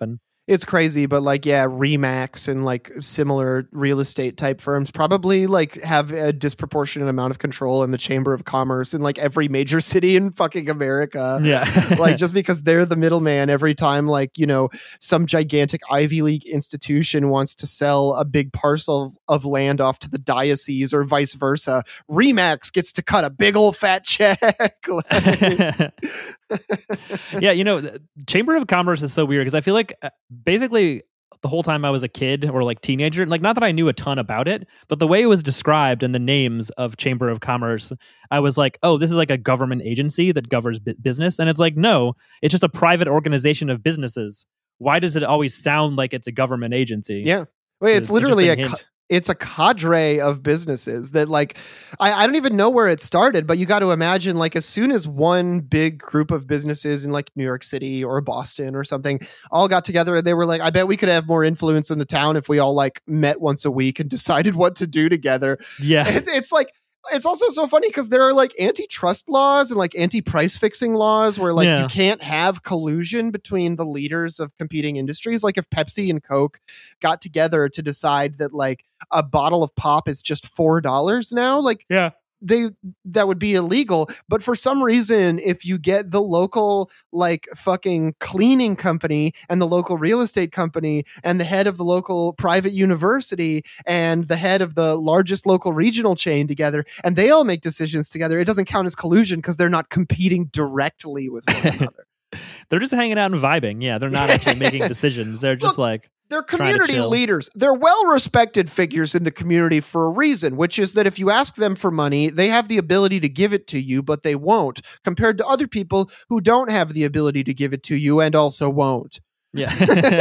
It's crazy, but like, yeah, Remax and like similar real estate type firms probably like have a disproportionate amount of control in the Chamber of Commerce in like every major city in fucking America.
Yeah.
Like, just because they're the middleman every time, like, you know, some gigantic Ivy League institution wants to sell a big parcel of land off to the diocese or vice versa, Remax gets to cut a big old fat check.
Yeah, you know, Chamber of Commerce is so weird because I feel like basically the whole time I was a kid or like teenager, like not that I knew a ton about it, but the way it was described and the names of Chamber of Commerce, I was like, oh, this is like a government agency that governs business. And it's like, no, it's just a private organization of businesses. Why does it always sound like it's a government agency?
Yeah. Wait, it's literally it's a cadre of businesses that like, I don't even know where it started, but you got to imagine like as soon as one big group of businesses in like New York City or Boston or something all got together and they were like, I bet we could have more influence in the town if we all like met once a week and decided what to do together.
Yeah.
It's like, it's also so funny because there are like antitrust laws and like anti-price fixing laws where like you can't have collusion between the leaders of competing industries. Like if Pepsi and Coke got together to decide that like a bottle of pop is just $4 now, like that would be illegal. But for some reason, if you get the local like fucking cleaning company and the local real estate company and the head of the local private university and the head of the largest local regional chain together, and they all make decisions together, it doesn't count as collusion because they're not competing directly with one another.
They're just hanging out and vibing. Yeah, they're not actually making decisions. They're just like...
They're community leaders. They're well-respected figures in the community for a reason, which is that if you ask them for money, they have the ability to give it to you, but they won't, compared to other people who don't have the ability to give it to you and also won't.
Yeah.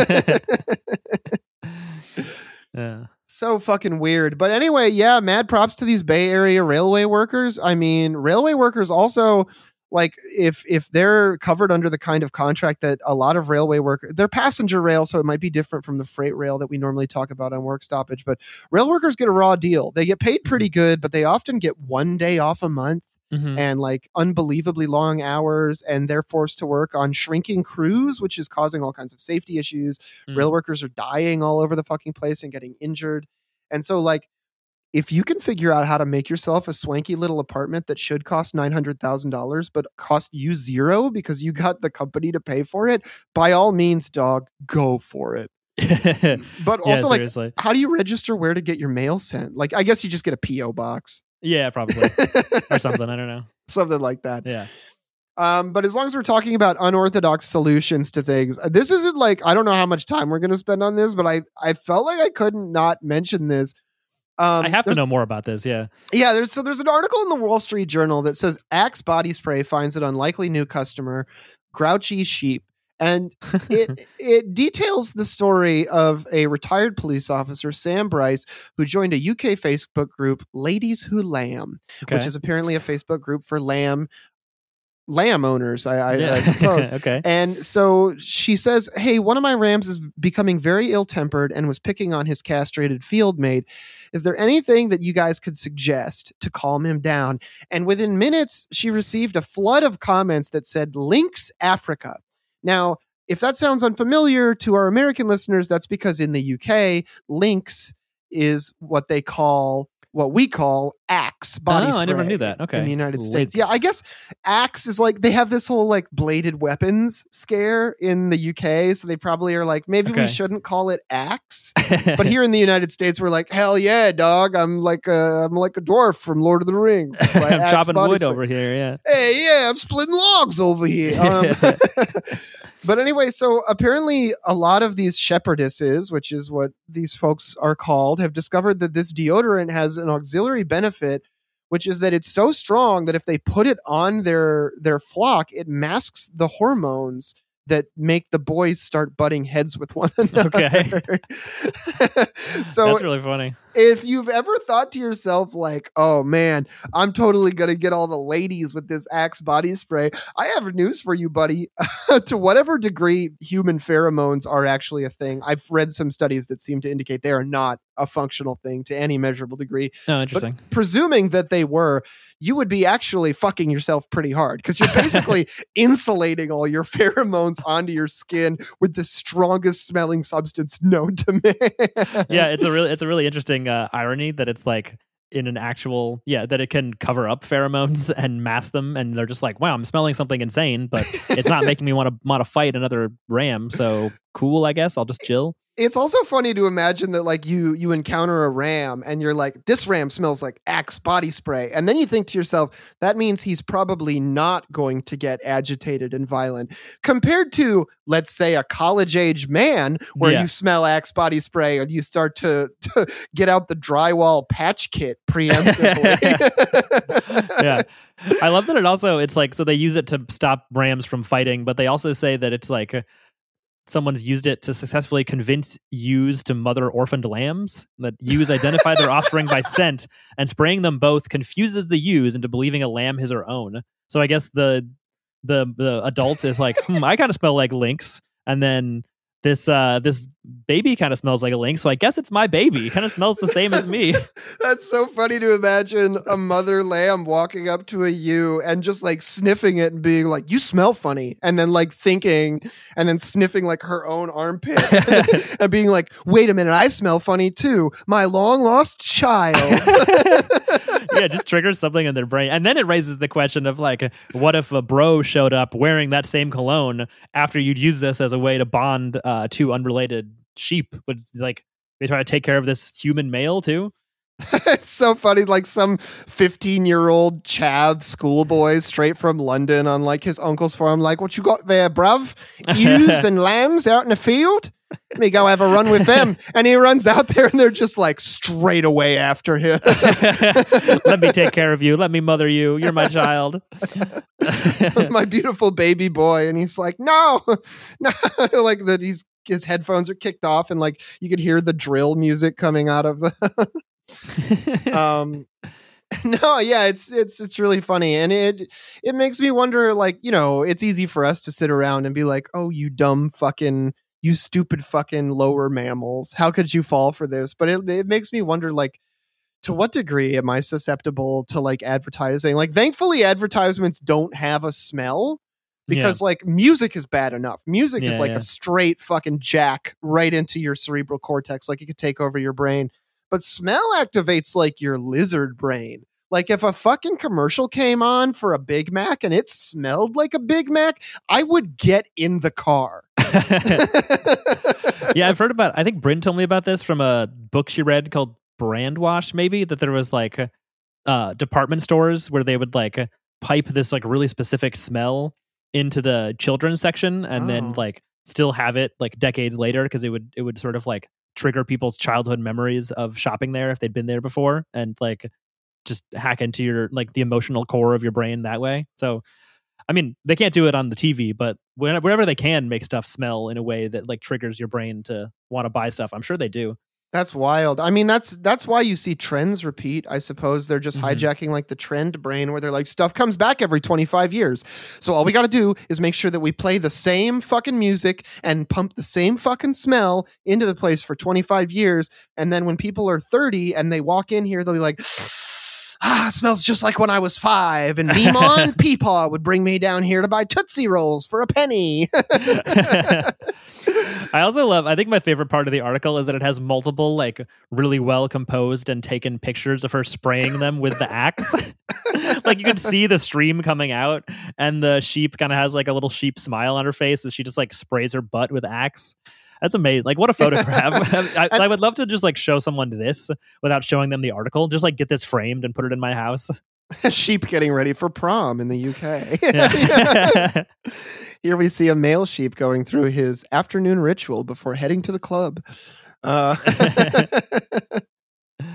Yeah.
So fucking weird. But anyway, yeah, mad props to these Bay Area railway workers. I mean, railway workers also... like if they're covered under the kind of contract that a lot of railway workers, they're passenger rail, so it might be different from the freight rail that we normally talk about on work stoppage, but rail workers get a raw deal. They get paid pretty good, but they often get one day off a month and like unbelievably long hours, and they're forced to work on shrinking crews, which is causing all kinds of safety issues. Rail workers are dying all over the fucking place and getting injured. And so like, if you can figure out how to make yourself a swanky little apartment that should cost $900,000 but cost you zero because you got the company to pay for it, by all means, dog, go for it. But also, like, how do you register where to get your mail sent? Like, I guess you just get a P.O. box.
Yeah, probably. Or something. I don't know.
Something like that.
Yeah.
But as long as we're talking about unorthodox solutions to things, this isn't like, I don't know how much time we're going to spend on this, but I felt like I couldn't not mention this.
I have to know more about this. Yeah.
Yeah. There's an article in the Wall Street Journal that says Axe body spray finds an unlikely new customer, grouchy sheep. And it details the story of a retired police officer, Sam Bryce, who joined a UK Facebook group, Ladies Who Lamb, which is apparently a Facebook group for lamb owners, I suppose.
Okay.
And so she says, hey, one of my rams is becoming very ill-tempered and was picking on his castrated field mate. Is there anything that you guys could suggest to calm him down? And within minutes, she received a flood of comments that said Lynx Africa. Now, if that sounds unfamiliar to our American listeners, that's because in the UK, Lynx is what we call Axe body spray.
I never knew that. Okay.
In the United States. Yeah, I guess Axe is like, they have this whole like bladed weapons scare in the UK. So they probably are like, maybe we shouldn't call it Axe. But here in the United States, we're like, hell yeah, dog. I'm like a dwarf from Lord of the Rings.
I'm chopping wood over here. Yeah.
Hey, yeah, I'm splitting logs over here. But anyway, so apparently a lot of these shepherdesses, which is what these folks are called, have discovered that this deodorant has an auxiliary benefit, which is that it's so strong that if they put it on their flock, it masks the hormones that make the boys start butting heads with one another.
Okay.
So
that's really funny.
if you've ever thought to yourself like, oh man, I'm totally going to get all the ladies with this Axe body spray, I have news for you, buddy. To whatever degree human pheromones are actually a thing, I've read some studies that seem to indicate they are not a functional thing to any measurable degree.
Oh, interesting.
But presuming that they were, you would be actually fucking yourself pretty hard because you're basically insulating all your pheromones onto your skin with the strongest smelling substance known to man.
Yeah, it's a really interesting irony that it's like in an actual that it can cover up pheromones and mask them, and they're just like, wow, I'm smelling something insane, but it's not making me want to fight another ram, so cool, I guess I'll just chill.
It's also funny to imagine that like you encounter a ram and you're like, this ram smells like Axe body spray. And then you think to yourself, that means he's probably not going to get agitated and violent compared to, let's say, a college age man where you smell Axe body spray and you start to get out the drywall patch kit preemptively.
Yeah. I love that it's like, so they use it to stop rams from fighting, but they also say that it's like, someone's used it to successfully convince ewes to mother orphaned lambs, that ewes identify their offspring by scent, and spraying them both confuses the ewes into believing a lamb is her own. So I guess the adult is like, I kind of smell like lynx, and then this baby kind of smells like a lynx, so I guess it's my baby. Kind of smells the same as me.
That's so funny to imagine a mother lamb walking up to a ewe and just like sniffing it and being like, you smell funny, and then like thinking and then sniffing like her own armpit and being like, wait a minute, I smell funny too, my long lost child.
Yeah, it just triggers something in their brain. And then it raises the question of like, what if a bro showed up wearing that same cologne after you'd use this as a way to bond two unrelated sheep? But like, they try to take care of this human male too?
It's so funny, like some 15-year-old chav schoolboy straight from London on like his uncle's farm, like, what you got there, bruv? Ewes and lambs out in the field? Let me go have a run with them. And he runs out there and they're just like straight away after him.
Let me take care of you. Let me mother you. You're my child.
My beautiful baby boy. And he's like, no. Like that his headphones are kicked off and like you could hear the drill music coming out of the no, yeah, it's really funny, and it makes me wonder, like, you know, it's easy for us to sit around and be like, oh, you stupid fucking lower mammals, how could you fall for this? But it makes me wonder, like, to what degree am I susceptible to like advertising? Like, thankfully advertisements don't have a smell, because like music is bad enough. Music is like a straight fucking jack right into your cerebral cortex, like it could take over your brain. But smell activates like your lizard brain. Like if a fucking commercial came on for a Big Mac and it smelled like a Big Mac, I would get in the car.
Yeah, I've heard I think Bryn told me about this from a book she read called Brand Wash, maybe, that there was like department stores where they would like pipe this like really specific smell into the children's section and then like still have it like decades later, because it would sort of like trigger people's childhood memories of shopping there if they'd been there before, and like just hack into your like the emotional core of your brain that way. So I mean, they can't do it on the TV, but whenever they can make stuff smell in a way that like triggers your brain to want to buy stuff, I'm sure they do.
That's wild. I mean, that's why you see trends repeat. I suppose they're just hijacking like the trend brain, where they're like, stuff comes back every 25 years. So all we got to do is make sure that we play the same fucking music and pump the same fucking smell into the place for 25 years. And then when people are 30 and they walk in here, they'll be like, it smells just like when I was 5, and Meemaw and Peepaw would bring me down here to buy Tootsie Rolls for a penny.
I think my favorite part of the article is that it has multiple like really well composed and taken pictures of her spraying them with the axe. Like you can see the stream coming out, and the sheep kind of has like a little sheep smile on her face as she just like sprays her butt with axe. That's amazing. Like, what a photograph. I would love to just like show someone this without showing them the article. Just like get this framed and put it in my house.
Sheep getting ready for prom in the UK.
Yeah.
Here we see a male sheep going through his afternoon ritual before heading to the club.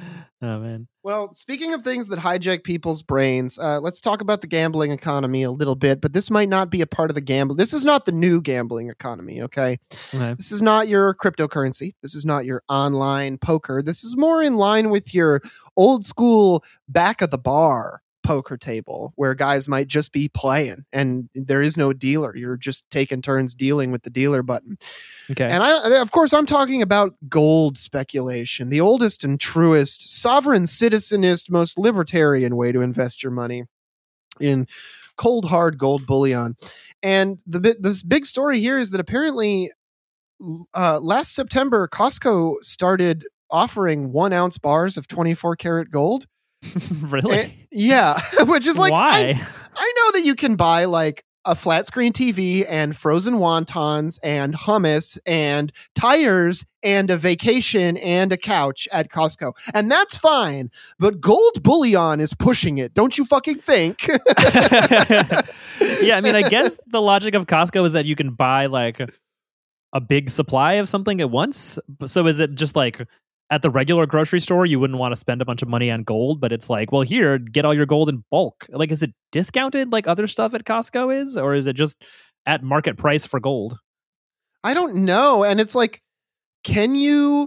Oh man.
Well, speaking of things that hijack people's brains, let's talk about the gambling economy a little bit, but this might not be a part of the gamble. This is not the new gambling economy, okay? This is not your cryptocurrency. This is not your online poker. This is more in line with your old school back of the bar poker table where guys might just be playing and there is no dealer. You're just taking turns dealing with the dealer button.
Okay.
And of course, I'm talking about gold speculation, the oldest and truest, sovereign citizenist, most libertarian way to invest your money in cold, hard gold bullion. And this big story here is that apparently last September, Costco started offering 1 ounce bars of 24 karat gold.
Really?
Yeah. Which is like,
why?
I know that you can buy like a flat screen TV and frozen wontons and hummus and tires and a vacation and a couch at Costco. And that's fine. But gold bullion is pushing it. Don't you fucking think?
Yeah, I mean, I guess the logic of Costco is that you can buy like a big supply of something at once. So is it just like at the regular grocery store, you wouldn't want to spend a bunch of money on gold, but it's like, well, here, get all your gold in bulk. Like, is it discounted like other stuff at Costco is, or is it just at market price for gold?
I don't know. And it's like, can you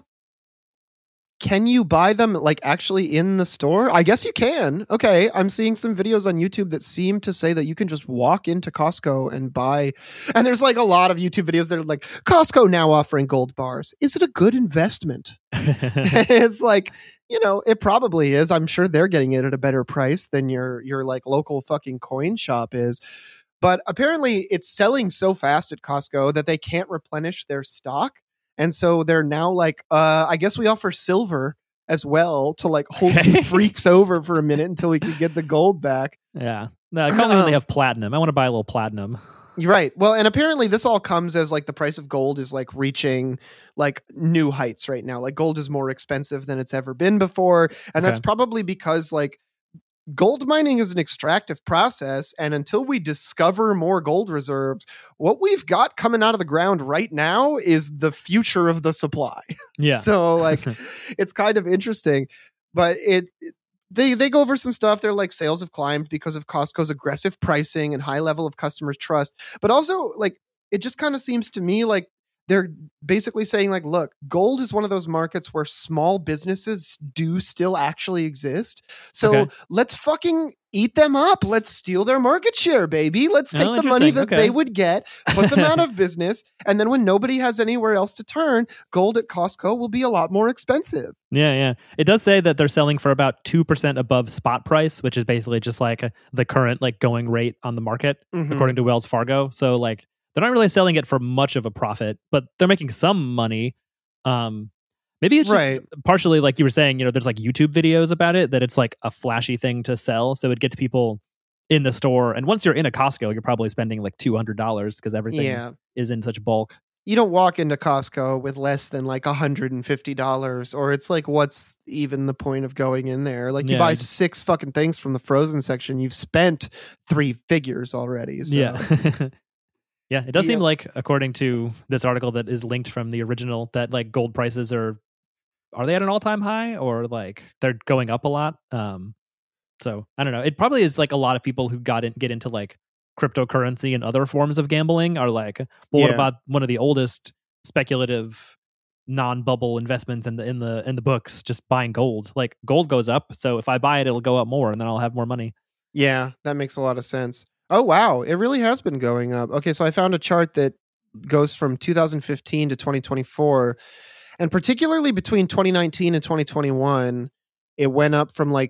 buy them like actually in the store? I guess you can. Okay. I'm seeing some videos on YouTube that seem to say that you can just walk into Costco and buy. And there's like a lot of YouTube videos that are like, Costco now offering gold bars. Is it a good investment? It's like, you know, it probably is. I'm sure they're getting it at a better price than your like local fucking coin shop is. But apparently it's selling so fast at Costco that they can't replenish their stock. And so they're now like, I guess we offer silver as well to like hold you freaks over for a minute until we can get the gold back.
Yeah. No, I can't believe they have platinum. I want to buy a little platinum.
You're right. Well, and apparently this all comes as like the price of gold is like reaching like new heights right now. Like gold is more expensive than it's ever been before. And that's probably because like gold mining is an extractive process. And until we discover more gold reserves, what we've got coming out of the ground right now is the future of the supply.
Yeah.
So like, it's kind of interesting, but they go over some stuff. They're like sales have climbed because of Costco's aggressive pricing and high level of customer trust. But also like, it just kind of seems to me like they're basically saying like, look, gold is one of those markets where small businesses do still actually exist. So let's fucking eat them up. Let's steal their market share, baby. Let's take the money that they would get, put them out of business. And then when nobody has anywhere else to turn, gold at Costco will be a lot more expensive.
Yeah, yeah. It does say that they're selling for about 2% above spot price, which is basically just like the current like going rate on the market, according to Wells Fargo. So like, they're not really selling it for much of a profit, but they're making some money. Maybe it's just partially like you were saying, you know, there's like YouTube videos about it, that it's like a flashy thing to sell. So it gets people in the store. And once you're in a Costco, you're probably spending like $200 because everything is in such bulk.
You don't walk into Costco with less than like $150, or it's like, what's even the point of going in there? Like you buy 6 fucking things from the frozen section. You've spent 3 figures already. So.
Yeah. Yeah, it does seem like, according to this article that is linked from the original, that like gold prices are they at an all-time high, or like they're going up a lot? So I don't know. It probably is like a lot of people who get into like cryptocurrency and other forms of gambling are like, well, what about one of the oldest speculative non-bubble investments in the books, just buying gold? Like gold goes up, so if I buy it, it'll go up more, and then I'll have more money.
Yeah, that makes a lot of sense. Oh, wow. It really has been going up. Okay, so I found a chart that goes from 2015 to 2024. And particularly between 2019 and 2021, it went up from like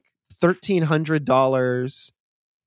$1,300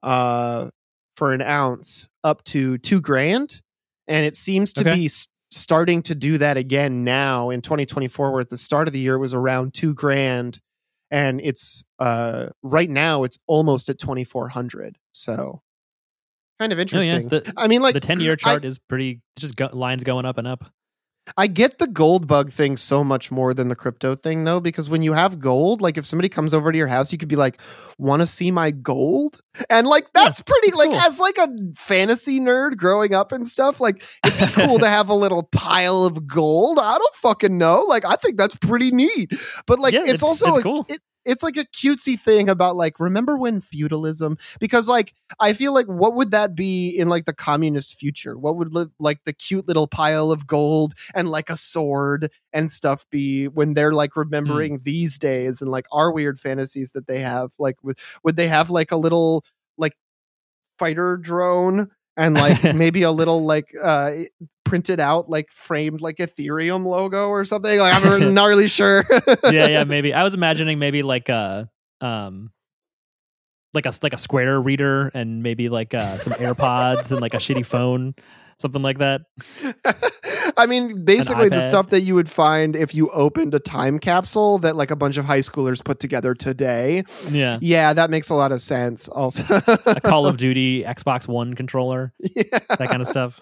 for an ounce up to $2,000. And it seems to be starting to do that again now in 2024, where at the start of the year it was around $2,000. And it's right now it's almost at 2,400. So kind of interesting.
I mean, like the 10-year chart is pretty just lines going up and up.
I get the gold bug thing so much more than the crypto thing, though, because when you have gold, like if somebody comes over to your house, you could be like, want to see my gold? And like, that's pretty, like, cool. As like a fantasy nerd growing up and stuff, like it'd be cool to have a little pile of gold. I don't fucking know. Like, I think that's pretty neat. But like, it's also,
cool.
it's like a cutesy thing about like, remember when feudalism, because like I feel like what would that be in like the communist future? What would like the cute little pile of gold and like a sword and stuff be when they're like remembering these days and like our weird fantasies that they have? Like would they have like a little like fighter drone and like maybe a little like printed out like framed like Ethereum logo or something? Like I'm not really sure.
yeah, maybe. I was imagining maybe like a Square reader and maybe like some AirPods and like a shitty phone, something like that.
I mean, basically the stuff that you would find if you opened a time capsule that like a bunch of high schoolers put together today. Yeah, that makes a lot of sense. Also,
a Call of Duty Xbox One controller, that kind of stuff.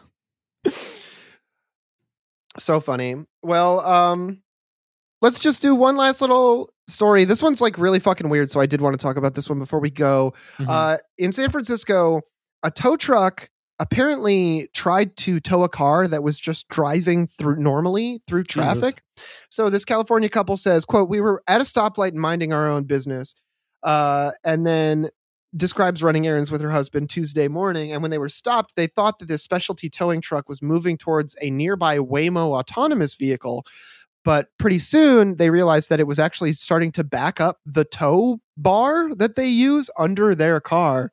So funny. Well, let's just do one last little story. This one's like really fucking weird, so I did want to talk about this one before we go. In San Francisco, a tow truck apparently tried to tow a car that was just driving normally through traffic. Jesus. So this California couple says, quote, "We were at a stoplight minding our own business," and then describes running errands with her husband Tuesday morning. And when they were stopped, they thought that this specialty towing truck was moving towards a nearby Waymo autonomous vehicle. But pretty soon they realized that it was actually starting to back up the tow bar that they use under their car.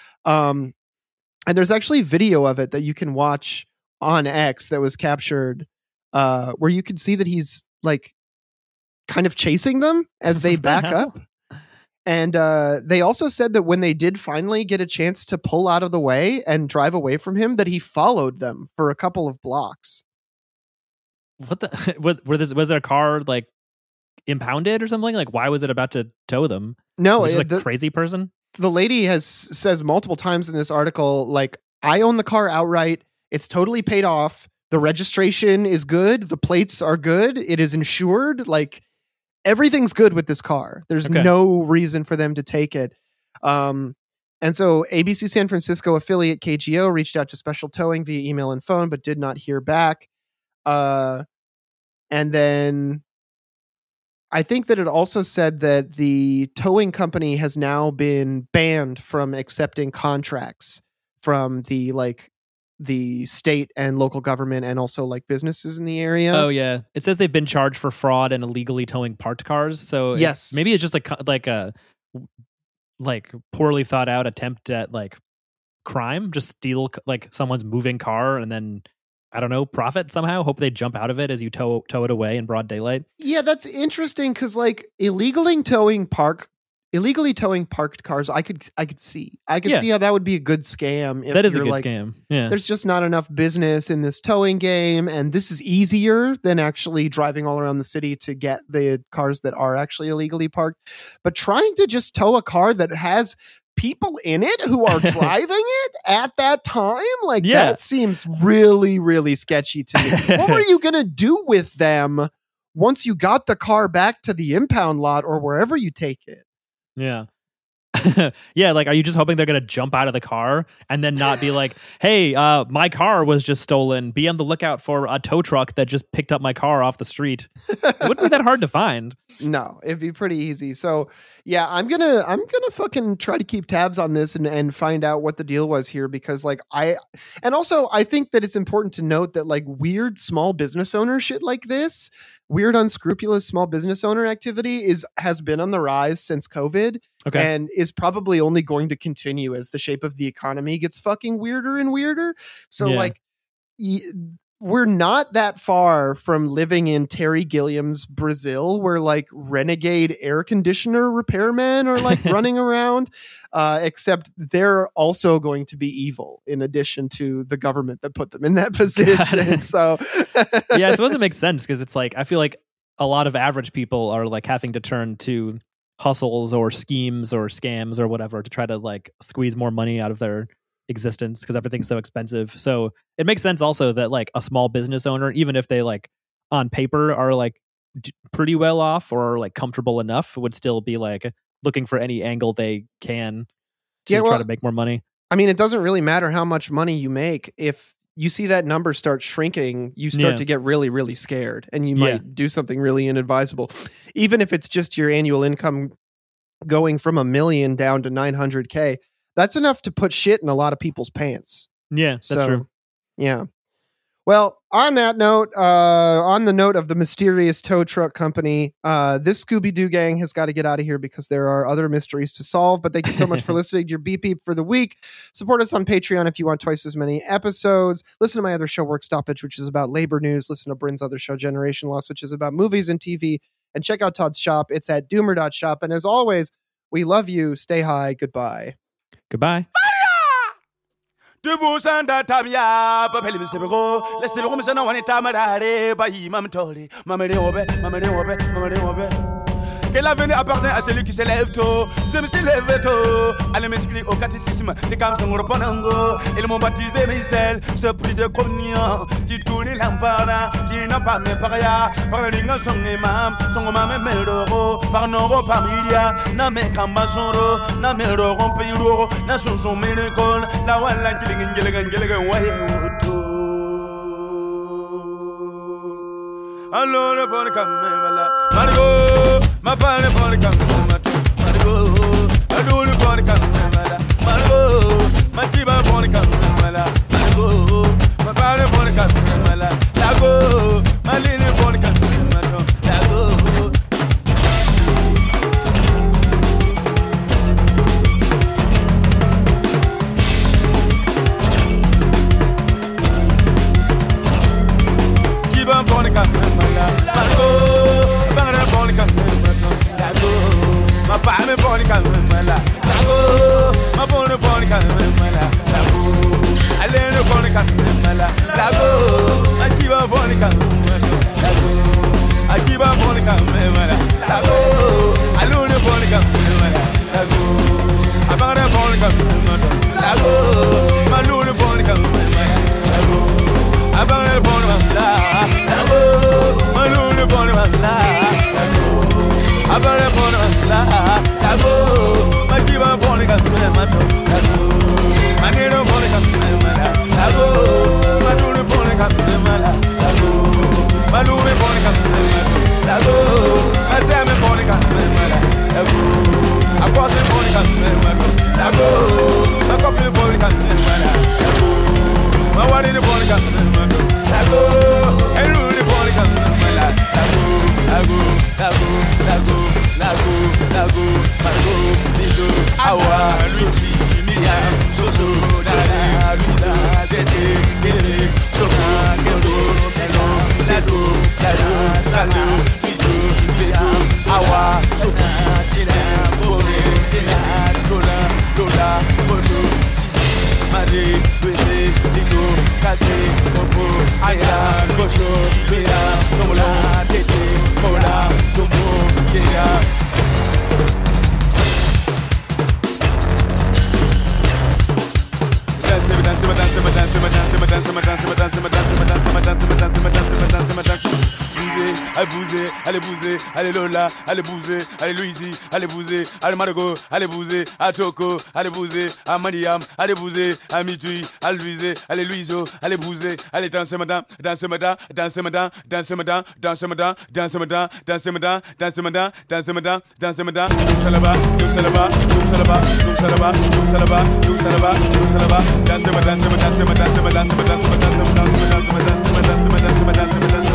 And there's actually video of it that you can watch on X that was captured where you can see that he's like kind of chasing them as they back up. And they also said that when they did finally get a chance to pull out of the way and drive away from him, that he followed them for a couple of blocks.
What the? Was their car like impounded or something? Like, why was it about to tow them?
No,
it's like a crazy person.
The lady says multiple times in this article, like, I own the car outright. It's totally paid off. The registration is good. The plates are good. It is insured. Like, everything's good with this car. There's no reason for them to take it. And so ABC San Francisco affiliate KGO reached out to Special Towing via email and phone, but did not hear back. And then I think that it also said that the towing company has now been banned from accepting contracts from the state and local government and also like businesses in the area.
Oh yeah, it says they've been charged for fraud and illegally towing parked cars. So
yes,
maybe it's just a poorly thought out attempt at like crime, just steal like someone's moving car and then, I don't know, profit somehow. Hope they jump out of it as you tow it away in broad daylight.
Yeah, that's interesting because like illegally towing parked cars, I could see how that would be a good scam.
That is a good scam. Yeah,
there's just not enough business in this towing game, and this is easier than actually driving all around the city to get the cars that are actually illegally parked. But trying to just tow a car that has people in it who are driving it at that time, like that seems really, really sketchy to me. What were you gonna do with them once you got the car back to the impound lot or wherever you take it?
Yeah. Yeah, like, are you just hoping they're going to jump out of the car and then not be like, hey, my car was just stolen. Be on the lookout for a tow truck that just picked up my car off the street. It wouldn't be that hard to find.
No, it'd be pretty easy. So yeah, I'm gonna fucking try to keep tabs on this and find out what the deal was here, because like I think that it's important to note that like weird small business owner shit like this, weird unscrupulous small business owner activity has been on the rise since COVID.
Okay.
And is probably only going to continue as the shape of the economy gets fucking weirder and weirder. So like we're not that far from living in Terry Gilliam's Brazil, where like renegade air conditioner repairmen are like running around, except they're also going to be evil in addition to the government that put them in that position. So
yeah, I suppose it makes sense, because it's like I feel like a lot of average people are like having to turn to hustles or schemes or scams or whatever to try to like squeeze more money out of their existence because everything's so expensive. So it makes sense also that like a small business owner, even if they like on paper are like pretty well off or like comfortable enough, would still be like looking for any angle they can to try to make more money.
I mean, it doesn't really matter how much money you make. If you see that number start shrinking, you start to get really, really scared, and you might do something really inadvisable, even if it's just your annual income going from 1 million down to 900K. That's enough to put shit in a lot of people's pants.
Yeah, that's true.
Yeah. Well, on that note, on the note of the mysterious tow truck company, this Scooby-Doo gang has got to get out of here because there are other mysteries to solve. But thank you so much for listening to your Beep Beep for the week. Support us on Patreon if you want twice as many episodes. Listen to my other show, Work Stoppage, which is about labor news. Listen to Bryn's other show, Generation Loss, which is about movies and TV. And check out Todd's shop. It's at doomer.shop. And as always, we love you. Stay high. Goodbye.
Goodbye.
Debout sanda tamia, papel mistero, laissez-le me sana wanita madare, bayi mamtori, mamere obe. Que l'avenir appartient à celui qui se lève tôt, je me suis levé tôt, allez m'inscrire au catéchisme, t'es comme son reponango, ils m'ont baptisé Michel, ce prix de communion, tu tournes l'enfant, qui n'a pas mes paria, par le lingon son imam meloro, par noro familia, na me kambasoro, na me rompiro, na son miracle, la wala gilling way woto. Allora poi camera, Margot, ma pane poi camera, Margot, adoro poi camera, Margot, ma chiba poi camera, Margot, ma pane poi camera, Lago, ma line poi camera, Lago. Chiba poi camera. Ma pane poi camera, lago, ma buone poi camera, lago, allene poi camera, lago, ma chiva poi camera, lago, a chiva poi camera, lago, allune poi camera, lago, a bare poi camera, lago, ma allune poi camera, lago, a bare poi camera, lago, ma allune poi camera. Abare pone la lago, majiba pone kamera mato lago, manero pone kamera lago, madure pone kamera lago, malume pone kamera lago, maseme pone kamera lago, akwase pone kamera lago, makofi pone kamera lago, mawari pone kamera lago, elu pone kamera lago, lago, Margo, Nido, Awa, Lucy, Miriam, Soso, Dada, Luisa, Zete, Gere, Soka, Gero, Elo, Lado, Salu, Fisto, Miriam, Awa, Sosa, Tina, Bore, Tina, Lola, Bono, Mari, Bese, Digo, Kase, Popo, Aya, Gosho, Mira, Nomola, Tete, Mola, Somo, Kenya. Allez bouser, allez Lola, allez bouser, allez Louisi, allez bouser, allez Margot, allez bouser, à Choco, allez bouser, à Mariam, allez bouser, à Mitui, allez Louise, allez Louiso, allez bouser, allez danser madame, danser madame, danser madame, danser madame, danser madame, danser madame, danser madame, danser madame, danser madame, danser madame, Salaba, Salaba, Salaba, Salaba, Salaba, Salaba, Salaba, danser madame, danser madame, danser madame, danser madame, danser madame, danser madame, danser madame, danser madame, danser madame.